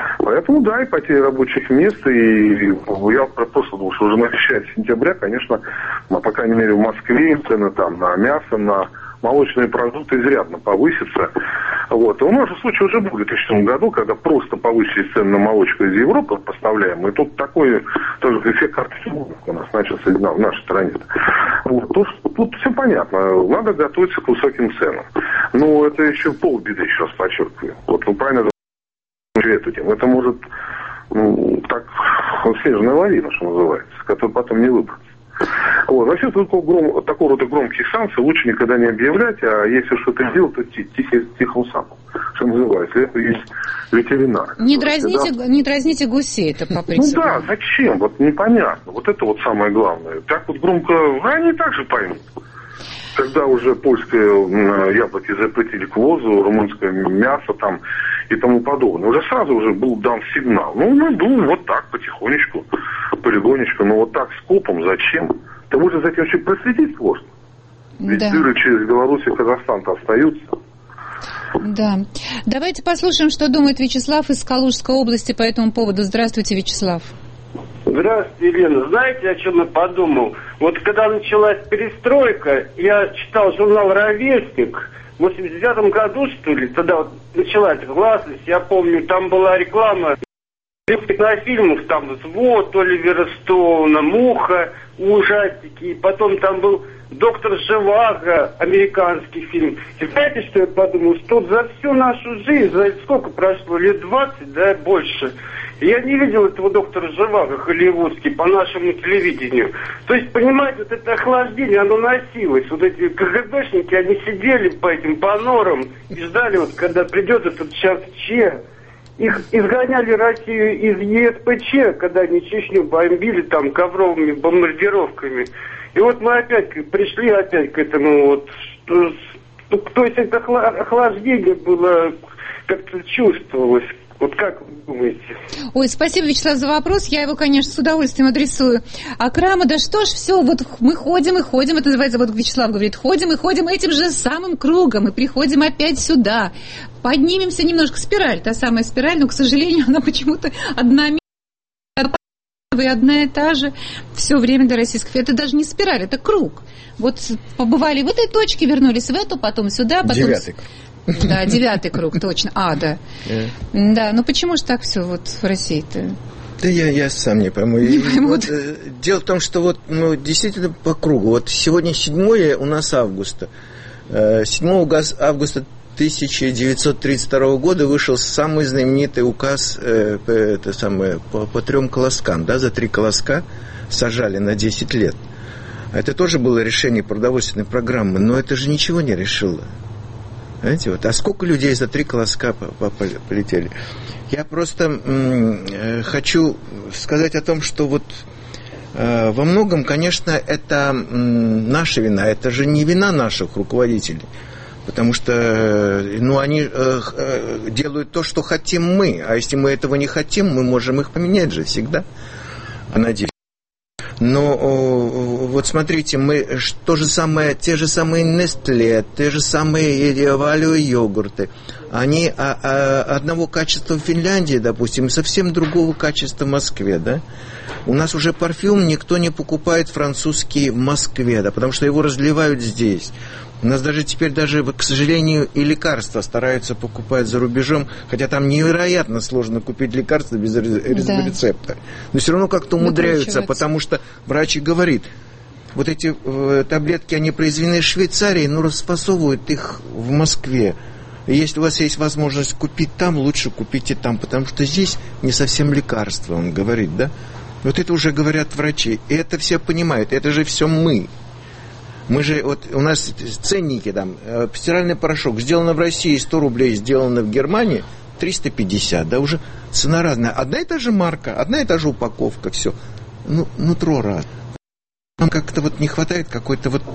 Поэтому, да, и потеря рабочих мест, и я просто думал, что уже начиная с сентября, конечно, по крайней мере, в Москве цены там на мясо, на молочные продукты изрядно повысятся. Вот. И у нас же случай уже был в две тысячи шестом году, когда просто повысились цены на молочку из Европы поставляемые. И тут такой тоже эффект картофеля у нас начался в нашей стране. Вот. Тут, тут все понятно. Надо готовиться к высоким ценам. Но это еще полбеды, еще раз подчеркиваю. Вот, ну, правильно эту тему. Это может, ну, так, снежная лавина, что называется, которая потом не выбраться. Вот. Вообще, такого, гром, такого рода громких санкций лучше никогда не объявлять, а если что-то делать, то тихо, тихо сам, что называется. Это есть ветеринар. Не дразните, да? Не дразните гусей, это по принципу. Ну да, зачем? Вот непонятно. Вот это вот самое главное. Так вот громко, они также поймут. Когда уже польские яблоки запретили к ввозу, румынское мясо там и тому подобное, уже сразу уже был дан сигнал. Ну, ну, ну вот так, потихонечку, полигонечку, но вот так скопом зачем? Ты можешь за этим вообще проследить сложно. Ведь да. дыры через Беларусь и Казахстан-то остаются. Да. Давайте послушаем, что думает Вячеслав из Калужской области по этому поводу. Здравствуйте, Вячеслав. Здравствуйте, Елена. Знаете, о чем я подумал? Вот когда началась перестройка, я читал журнал «Ровесник». В восемьдесят девятом году, что ли, тогда вот началась гласность, я помню, там была реклама кинофильмов, там «Взвод» Оливера Стоуна, «Муха», ужастики, и потом там был «Доктор Живаго», американский фильм. И знаете, что я подумал? Что за всю нашу жизнь, за сколько прошло, лет двадцать, да, больше, я не видел этого доктора Живаго голливудский по нашему телевидению. То есть, понимаете, вот это охлаждение, оно носилось. Вот эти КГБшники, они сидели по этим по норам и ждали, вот, когда придет этот час Че. Их изгоняли Россию из ЕСПЧ, когда они Чечню бомбили там ковровыми бомбардировками. И вот мы опять пришли опять к этому вот. Что, то есть это охлаждение было, как-то чувствовалось. Вот как вы думаете? Ой, спасибо, Вячеслав, за вопрос. Я его, конечно, с удовольствием адресую. Акрама, да что ж, все, вот мы ходим и ходим, это называется, вот Вячеслав говорит, ходим и ходим этим же самым кругом, и приходим опять сюда. Поднимемся немножко. Спираль, та самая спираль, но, к сожалению, она почему-то одна и одна и та же все время до российского. Это даже не спираль, это круг. Вот побывали в этой точке, вернулись в эту, потом сюда, потом... Девятый круг. Да, девятый круг, точно. А, да. Yeah. Да, ну почему же так все вот в России-то? Да я, я сам не пойму. Не пойму. Вот, дело в том, что вот, ну, действительно по кругу. Вот сегодня седьмое у нас августа. седьмого августа тысяча девятьсот тридцать второго года вышел самый знаменитый указ э, это самое, по, по трем колоскам. Да, за три колоска сажали на десять лет. Это тоже было решение продовольственной программы, но это же ничего не решило. Знаете, вот, а сколько людей за три колоска полетели? Я просто м- хочу сказать о том, что вот э, во многом, конечно, это м- наша вина, это же не вина наших руководителей, потому что ну, они э, э, делают то, что хотим мы, а если мы этого не хотим, мы можем их поменять же всегда, а надеюсь. Но вот смотрите, мы то же самое, те же самые Nestlé, те же самые Валио йогурты, они а, а, одного качества в Финляндии, допустим, совсем другого качества в Москве, да? У нас уже парфюм никто не покупает французский в Москве, да, потому что его разливают здесь. У нас даже теперь, даже, к сожалению, и лекарства стараются покупать за рубежом, хотя там невероятно сложно купить лекарства без рецепта. Да. Но все равно как-то умудряются, потому что врач говорит, вот эти э, таблетки, они произведены в Швейцарии, но расфасовывают их в Москве. И если у вас есть возможность купить там, лучше купите там, потому что здесь не совсем лекарство, он говорит, да? Вот это уже говорят врачи, и это все понимают, это же все мы. Мы же, вот у нас ценники там, стиральный порошок сделано в России сто рублей, сделано в Германии триста пятьдесят, да, уже цена разная. Одна и та же марка, одна и та же упаковка, все. Ну, нутро раз. Нам как-то вот не хватает какой-то вот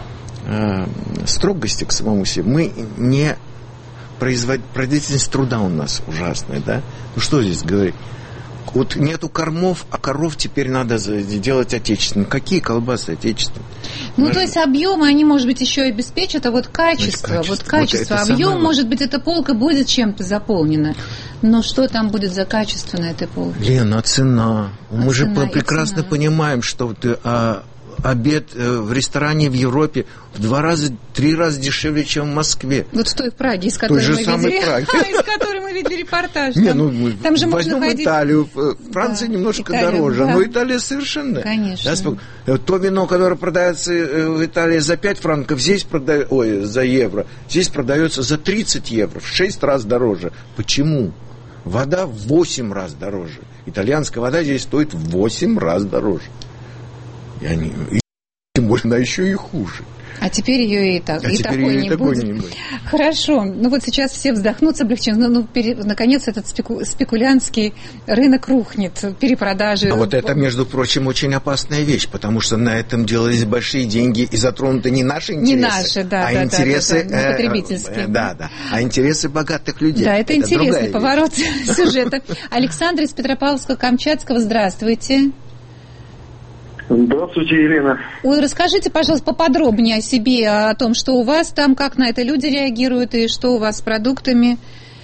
э, строгости к самому себе. Мы не производим, производительность труда у нас ужасная, да. Ну, что здесь говорить? Вот нету кормов, а коров теперь надо делать отечественными. Какие колбасы отечественные? Ну, Может... то есть объемы, они, может быть, еще и обеспечат, а вот качество, вот качество, вот качество. Вот объем, самое... может быть, эта полка будет чем-то заполнена. Но что там будет за качество на этой полке? Лена, цена. А Мы цена же прекрасно цена. понимаем, что ты, а, обед в ресторане в Европе в два раза, три раза дешевле, чем в Москве. Вот в той Праге, из которой, мы видели, из которой мы видели репортаж. Не, там, ну, мы там же возьмем можно ходить... Италию. Франция да, немножко Италия, дороже, да. но Италия совершенно. Конечно. Да, то вино, которое продается в Италии за пять франков, здесь продается, ой, за евро, здесь продается за тридцать евро, в шесть раз дороже. Почему? Вода в восемь раз дороже. Итальянская вода здесь стоит в восемь раз дороже. И они, и, тем более, она еще и хуже. А теперь ее и, так, а и теперь такой ее не, и такой будет. не будет. Хорошо. Ну вот сейчас все вздохнут с облегчением. Ну, ну пере, наконец, этот спеку, спекулянтский рынок рухнет, перепродажи. А вот это, между прочим, очень опасная вещь, потому что на этом делались большие деньги и затронуты не наши интересы, не наши, да, а да, интересы да, да, да, потребительские. Э, да, да, а интересы богатых людей. Да, это, это интересный поворот вещь. сюжета. Александр из Петропавловска-Камчатского, здравствуйте. Здравствуйте, Елена. Ой, расскажите, пожалуйста, поподробнее о себе, о том, что у вас там, как на это люди реагируют и что у вас с продуктами.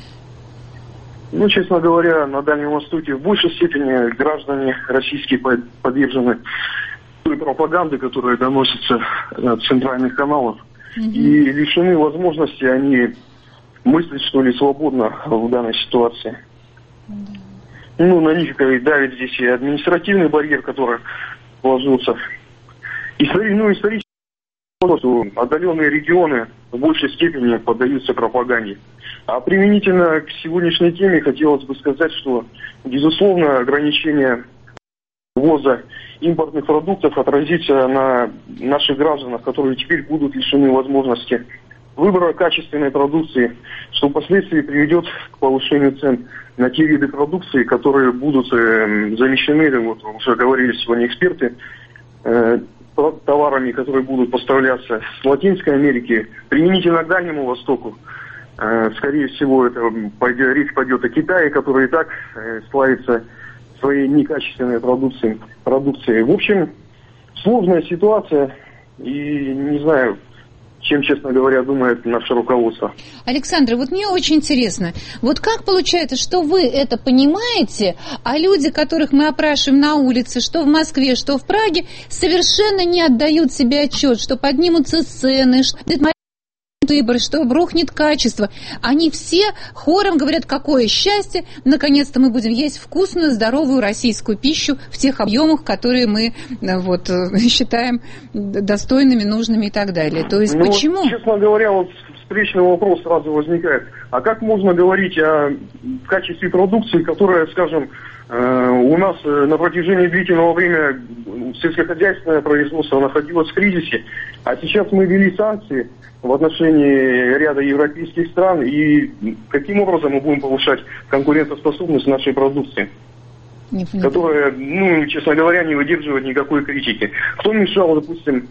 Ну, честно говоря, на Дальнем Востоке в большей степени граждане российские подвержены той пропаганды, которая доносится от центральных каналов, угу. и лишены возможности они мыслить, что ли, свободно в данной ситуации. Да. Ну, на них давит здесь и административный барьер, который вложился. И, ну, исторически отдаленные регионы в большей степени поддаются пропаганде. А применительно к сегодняшней теме хотелось бы сказать, что, безусловно, ограничение ввоза импортных продуктов отразится на наших гражданах, которые теперь будут лишены возможности выбора качественной продукции, что впоследствии приведет к повышению цен на те виды продукции, которые будут э, замещены, вот уже говорили сегодня эксперты, э, товарами, которые будут поставляться с Латинской Америки, применительно к Дальнему Востоку. Э, скорее всего, это пойдет, речь пойдет о Китае, который и так э, славится своей некачественной продукцией, продукцией. В общем, сложная ситуация, и не знаю, чем, честно говоря, думает наше руководство. Александр, вот мне очень интересно, вот как получается, что вы это понимаете, а люди, которых мы опрашиваем на улице, что в Москве, что в Праге, совершенно не отдают себе отчет, что поднимутся цены, что выбор, что рухнет качество. Они все хором говорят, какое счастье, наконец-то мы будем есть вкусную, здоровую российскую пищу в тех объемах, которые мы вот, считаем достойными, нужными и так далее. То есть ну, почему? Вот, честно говоря, вот встречный вопрос сразу возникает. А как можно говорить о качестве продукции, которая, скажем, у нас на протяжении длительного времени сельскохозяйственное производство находилось в кризисе, а сейчас мы ввели санкции в отношении ряда европейских стран, и каким образом мы будем повышать конкурентоспособность нашей продукции, Непонятно. которая, ну, честно говоря, не выдерживает никакой критики. Кто мешал, допустим,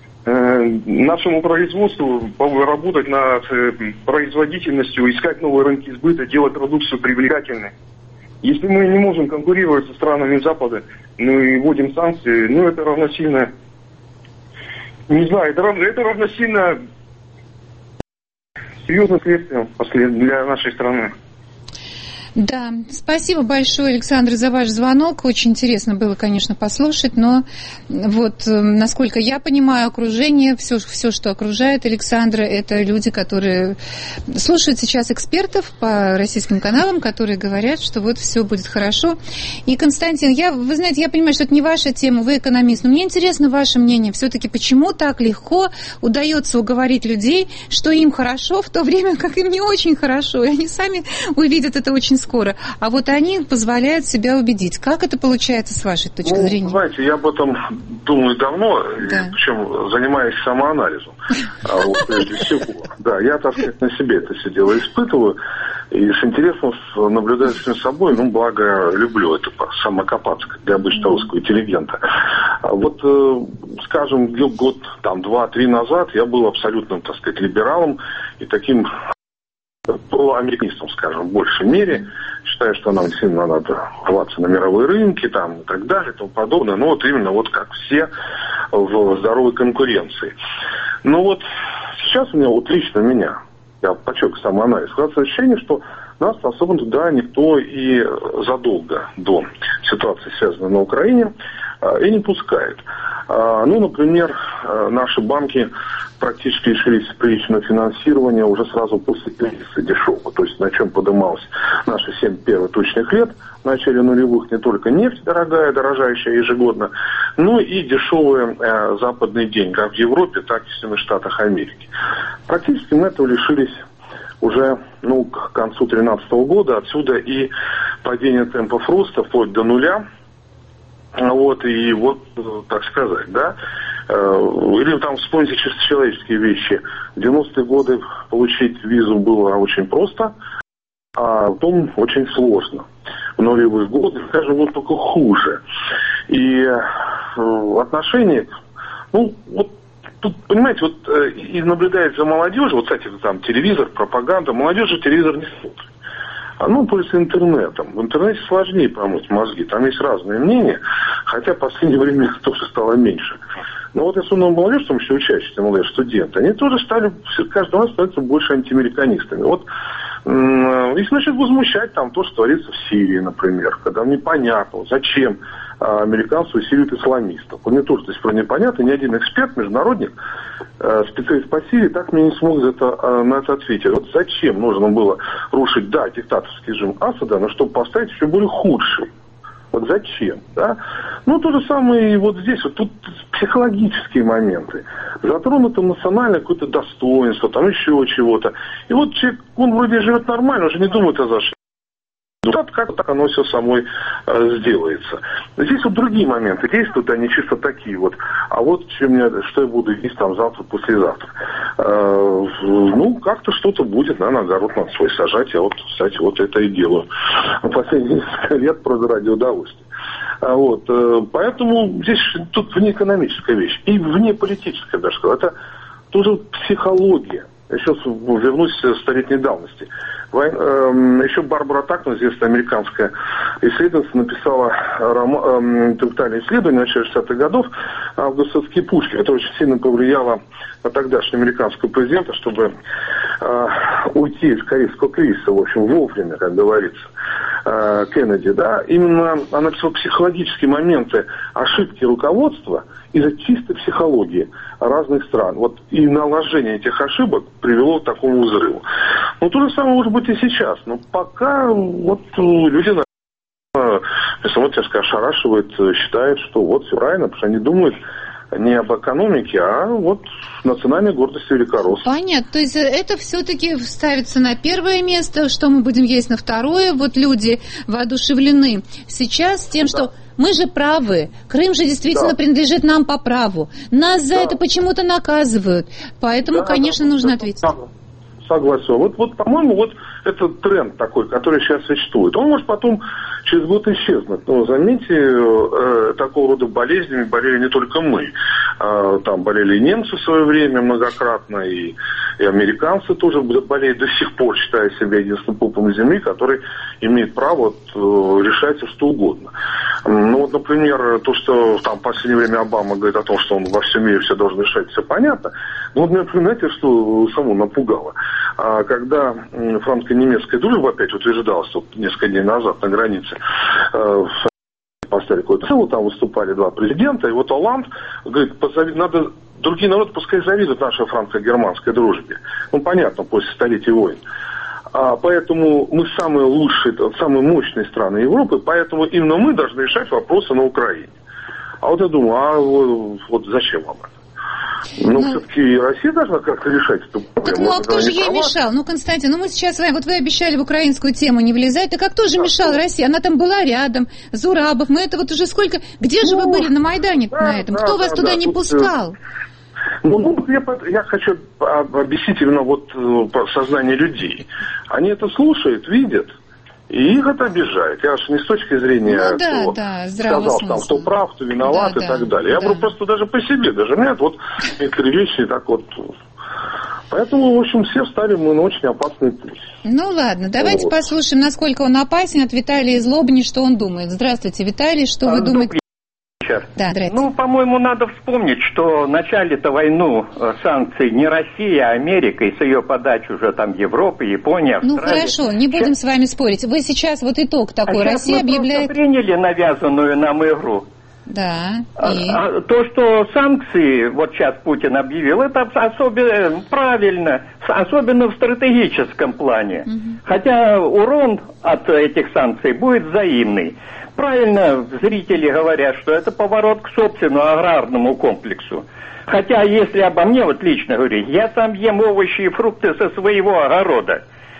нашему производству работать над производительностью, искать новые рынки сбыта, делать продукцию привлекательной? Если мы не можем конкурировать со странами Запада, ну и вводим санкции, ну это равносильно, не знаю, это, равно, это равносильно серьезным следствием для нашей страны. Да, спасибо большое, Александр, за ваш звонок. Очень интересно было, конечно, послушать, но вот, насколько я понимаю, окружение, все, все, что окружает Александра, это люди, которые слушают сейчас экспертов по российским каналам, которые говорят, что вот все будет хорошо. И, Константин, я, вы знаете, я понимаю, что это не ваша тема, вы экономист, но мне интересно ваше мнение. Все-таки почему так легко удается уговорить людей, что им хорошо, в то время как им не очень хорошо, и они сами увидят это очень скоро. А вот они позволяют себя убедить. Как это получается с вашей точки ну, зрения? Знаете, я об этом думаю давно, да. причем занимаюсь самоанализом. А вот прежде всего, да, я, так сказать, на себе это все дело испытываю. И с интересом наблюдаю за собой, ну, благо, люблю это самокопаться, как для обычного русского интеллигента. А вот, скажем, год, там, два-три назад я был абсолютным, так сказать, либералом и таким проамериканистом, скажем, в большей мере. Считаю, что нам действительно надо рваться на мировые рынки там, и так далее, и тому подобное. Ну, вот именно вот как все в здоровой конкуренции. Ну, вот сейчас у меня, вот лично меня, я подчеркиваю самоанализ, складывается ощущение, что нас особо туда никто и задолго до ситуации, связанной на Украине, и не пускает. Ну, например, наши банки практически лишились приличного финансирования уже сразу после кризиса дешевого. То есть на чем подымалось наши семь первых тучных лет в начале нулевых не только нефть дорогая, дорожающая ежегодно, но и дешевые э, западные деньги, как в Европе, так и в Соединенных Штатах Америки. Практически мы этого лишились уже ну, к концу две тысячи тринадцатого года. Отсюда и падение темпов роста вплоть до нуля. Вот, и вот, так сказать, да, или там вспомните чисто человеческие вещи. В девяностые годы получить визу было очень просто, а потом очень сложно. В нулевые годы, даже вот только хуже. И отношения, ну, вот тут, понимаете, вот и наблюдает за молодежью, вот, кстати, там телевизор, пропаганда, молодежь же телевизор не смотрит. Оно пользуется интернетом. В интернете сложнее промыть мозги. Там есть разные мнения, хотя в последнее время их тоже стало меньше. Но вот если у молодежь, в том числе учащиеся, молодые студенты, они тоже стали, каждый раз становятся больше антиамериканистами. Вот их начнет возмущать там то, что творится в Сирии, например, когда непонятно, зачем американцы усиливают исламистов. Вот мне тоже до сих пор непонятно, ни один эксперт, международник, специалист по Сирии так мне не смог за это, на это ответить. Вот зачем нужно было рушить, да, диктаторский режим Асада, но чтобы поставить еще более худший. Вот зачем, да? Ну, то же самое и вот здесь. Вот тут психологические моменты. Затронуто национальное какое-то достоинство, там еще чего-то. И вот человек, он вроде живет нормально, уже не думает о зашедшем. Как так оно все самой э, сделается. Здесь вот другие моменты действуют, они чисто такие вот. А вот чем я, что я буду есть там завтра, послезавтра. Э, ну, как-то что-то будет, наверное, огород надо свой сажать. Я вот, кстати, вот это и делаю. Последние несколько лет просто ради удовольствия. А вот, э, поэтому здесь тут внеэкономическая вещь. И внеполитическая, даже сказал. Это тоже психология. Я сейчас вернусь с столетней давности. Еще Барбара Такман, известная американская исследовательница, написала интеллектуальное исследование в начале шестидесятых годов «Августовские пушки». Это очень сильно повлияло на тогдашнего американского президента, чтобы э, уйти из корейского кризиса, в общем, вовремя, как говорится, э, Кеннеди. Да? Именно она писала психологические моменты ошибки руководства из-за чистой психологии разных стран. Вот и наложение этих ошибок привело к такому взрыву. Ну, то же самое может быть и сейчас. Но пока вот люди, если вот, я скажу, ошарашивают, считают, что вот все правильно, потому что они думают не об экономике, а вот национальной гордости великоросса. Понятно. То есть это все-таки ставится на первое место, что мы будем есть на второе. Вот люди воодушевлены сейчас тем, что мы же правы. Крым же действительно да. принадлежит нам по праву. Нас за да. это почему-то наказывают. Поэтому, да, конечно, да, нужно да, ответить. Да. Согласен. Вот, вот, по-моему, вот этот тренд такой, который сейчас существует, он может потом через год исчезнуть. Но заметьте, э, такого рода болезнями болели не только мы. Э, там болели и немцы в свое время многократно, и, и американцы тоже болеют до сих пор, считая себя единственным пупом земли, который имеет право вот, э, решать что угодно. Ну вот, например, то, что там в последнее время Обама говорит о том, что он во всем мире все должен решать, все понятно. Но вот, например, знаете, что само напугало? А когда франко-немецкая дружба опять утверждалась вот, несколько дней назад на границе, э, поставили какое-то целое, там выступали два президента, и вот Оланд говорит, позови, надо другие народы пускай завидуют нашей франко-германской дружбе. Ну, понятно, после столетий войн. А поэтому мы самые лучшие, самые мощные страны Европы, поэтому именно мы должны решать вопросы на Украине. А вот я думаю, а вот, вот зачем вам это? Ну, ну, все-таки Россия должна как-то решать эту проблему. Так, ну, а кто же ей мешал? Ну, Константин, ну мы сейчас с вами, вот вы обещали в украинскую тему не влезать, так а кто же мешал России? Она там была рядом, Зурабов, мы это вот уже сколько... Где ну, же вы были на Майдане да, на этом? Да, кто да, вас да, туда да, не тут, пускал? Ну, ну я, я хочу объяснить именно вот сознание людей. Они это слушают, видят, и их это обижает. Я же не с точки зрения, ну, да, кто да, сказал, там, кто прав, кто виноват да, и да, так далее. Я да. говорю просто даже по себе, даже нет, вот некоторые вещи так вот. Поэтому, в общем, все встали мы на очень опасный путь. Ну ладно, давайте вот. послушаем, насколько он опасен от Виталия из Лобни, что он думает. Здравствуйте, Виталий, что а, вы думаете? Да, ну, по-моему, надо вспомнить, что начали-то войну санкций не Россия, а Америка, и с ее подачи уже там Европа, Япония, Австралия. Ну, хорошо, не будем сейчас... с вами спорить. Вы сейчас вот итог такой, а Россия мы объявляет... мы приняли навязанную нам игру. Да, и... а, а, то, что санкции, вот сейчас Путин объявил, это особенно правильно, особенно в стратегическом плане. Угу. Хотя урон от этих санкций будет взаимный. Правильно зрители говорят, что это поворот к собственному аграрному комплексу. Хотя, если обо мне вот лично говорить, я сам ем овощи и фрукты со своего огорода.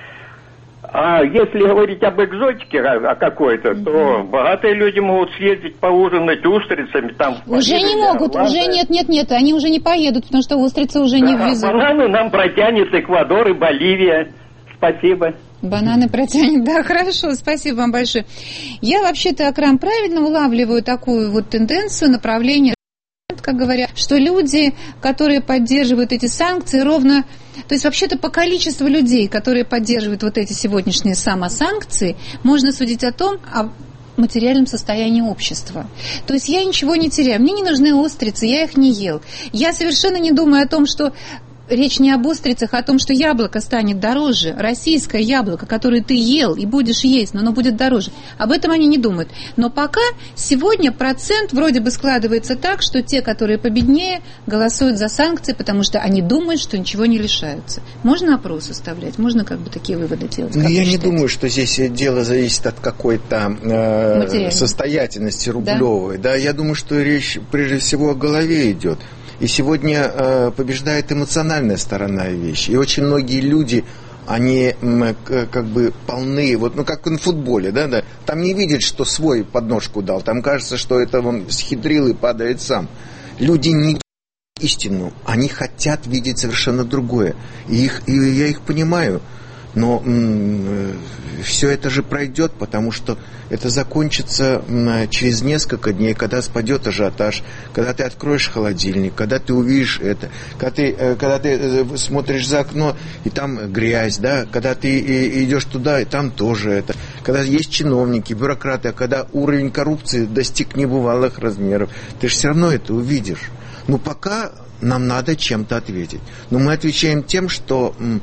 А если говорить об экзотике о, о какой-то, mm-hmm. то богатые люди могут съездить поужинать устрицами там. Уже не могут, Орландо. Уже нет, нет, нет, они уже не поедут, потому что устрицы уже да, не ввезут. Бананы нам протянет Эквадор и Боливия. Спасибо. Бананы протянет, да, хорошо, спасибо вам большое. Я вообще-то, Акрам, правильно улавливаю такую вот тенденцию, направление, как говорят, что люди, которые поддерживают эти санкции, ровно, то есть вообще-то по количеству людей, которые поддерживают вот эти сегодняшние самосанкции, можно судить о том, о материальном состоянии общества. То есть я ничего не теряю, мне не нужны устрицы, я их не ел. Я совершенно не думаю о том, что речь не об устрицах, а о том, что яблоко станет дороже. Российское яблоко, которое ты ел и будешь есть, но оно будет дороже. Об этом они не думают. Но пока сегодня процент вроде бы складывается так, что те, которые победнее, голосуют за санкции, потому что они думают, что ничего не лишаются. Можно опрос составлять? Можно как бы такие выводы делать? Ну, я не думаю, что здесь дело зависит от какой-то э, состоятельности рублевой. Да? Да, я думаю, что речь прежде всего о голове идет. И сегодня э, побеждает эмоциональная сторона вещи. И очень многие люди, они э, как бы полны, вот, ну как на футболе, да, да, там не видят, что свой подножку дал, там кажется, что это он схитрил и падает сам. Люди не видят истину, они хотят видеть совершенно другое. И, их, и я их понимаю. Но м- все это же пройдет, потому что это закончится м- через несколько дней, когда спадет ажиотаж, когда ты откроешь холодильник, когда ты увидишь это, когда ты, э, когда ты э, смотришь за окно, и там грязь, да, когда ты и, идешь туда, и там тоже это, когда есть чиновники, бюрократы, а когда уровень коррупции достиг небывалых размеров, ты же все равно это увидишь. Но пока нам надо чем-то ответить. Но мы отвечаем тем, что... М-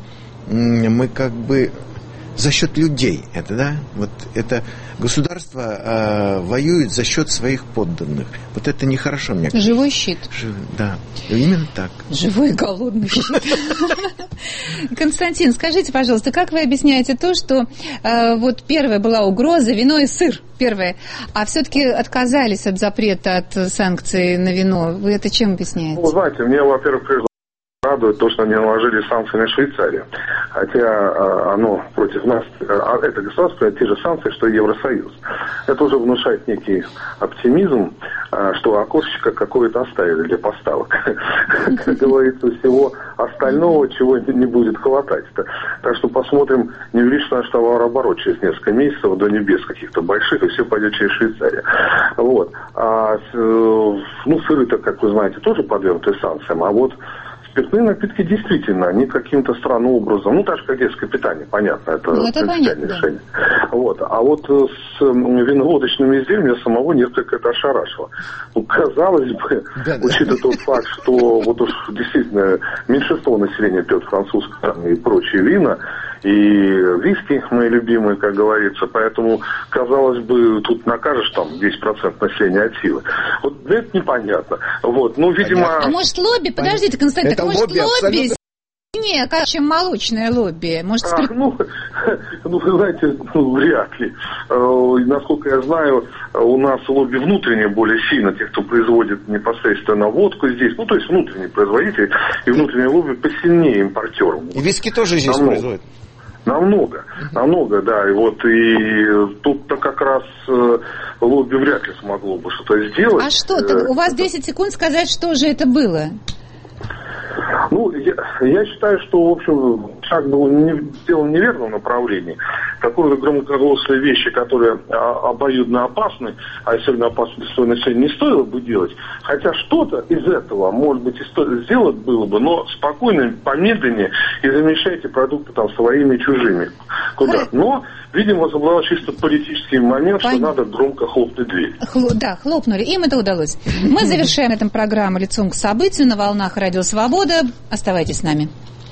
мы как бы за счет людей это, да, вот это государство э, воюет за счет своих подданных. Вот это нехорошо, мне кажется. Живой щит. Жив, да, именно так. Живой голодный щит. Константин, скажите, пожалуйста, как вы объясняете то, что э, вот первая была угроза, вино и сыр, первое, а все-таки отказались от запрета, от санкций на вино? Вы это чем объясняете? Ну, знаете, мне, во-первых, прежде радует то, что они наложили санкции на Швейцарию. Хотя оно против нас, это государство, те же санкции, что и Евросоюз. Это уже внушает некий оптимизм, что окошечко какое-то оставили для поставок. Как говорится, всего остального, чего не будет хватать. Так что посмотрим, не увеличится наш товарооборот через несколько месяцев до небес каких-то больших, и все пойдет через Швейцарию. Вот. А, ну, сыры-то, как вы знаете, тоже подвергнуты санкциям, а вот спиртные напитки действительно, они каким-то странным образом, ну, так же, как детское питание, понятно, это ну, принципиальное решение. Да. Вот. А вот с виноводочными изделиями меня самого несколько это ошарашило. Ну, казалось бы, да, учитывая да. тот факт, что вот уж действительно меньшинство населения пьет французское и прочие вина, и виски мои любимые, как говорится, поэтому, казалось бы, тут накажешь там десять процентов населения от силы. Вот это непонятно. Вот, ну, видимо... А может лобби? Подождите, Константин, это может лобби, лобби сильнее, чем молочное лобби? Может, а, ну, ну, вы знаете, ну, вряд ли. Э, насколько я знаю, у нас лобби внутреннее более сильно, тех, кто производит непосредственно водку здесь, ну, то есть внутренние производители, и внутреннее лобби посильнее импортеров. И виски тоже здесь намного. производят? Намного, намного, да, и вот и тут-то как раз э, лобби вряд ли смогло бы что-то сделать. А что, э, у вас десять секунд сказать, что же это было? Ну, я, я считаю, что, в общем, шаг был не, сделан в неверном направлении. Такие громкоголосые вещи, которые а, обоюдно опасны, а особенно опасны для своего населения, не стоило бы делать. Хотя что-то из этого, может быть, и сто... сделать было бы, но спокойно, помедленнее, и замешайте продукты там своими и чужими. Куда? Но, видимо, возобладал чисто политический момент, Пон... что надо громко хлопнуть дверь. Хл... Да, хлопнули. Им это удалось. Мы завершаем на этом программу «Лицом к событию» на волнах Радио Свобода. Оставайтесь с нами.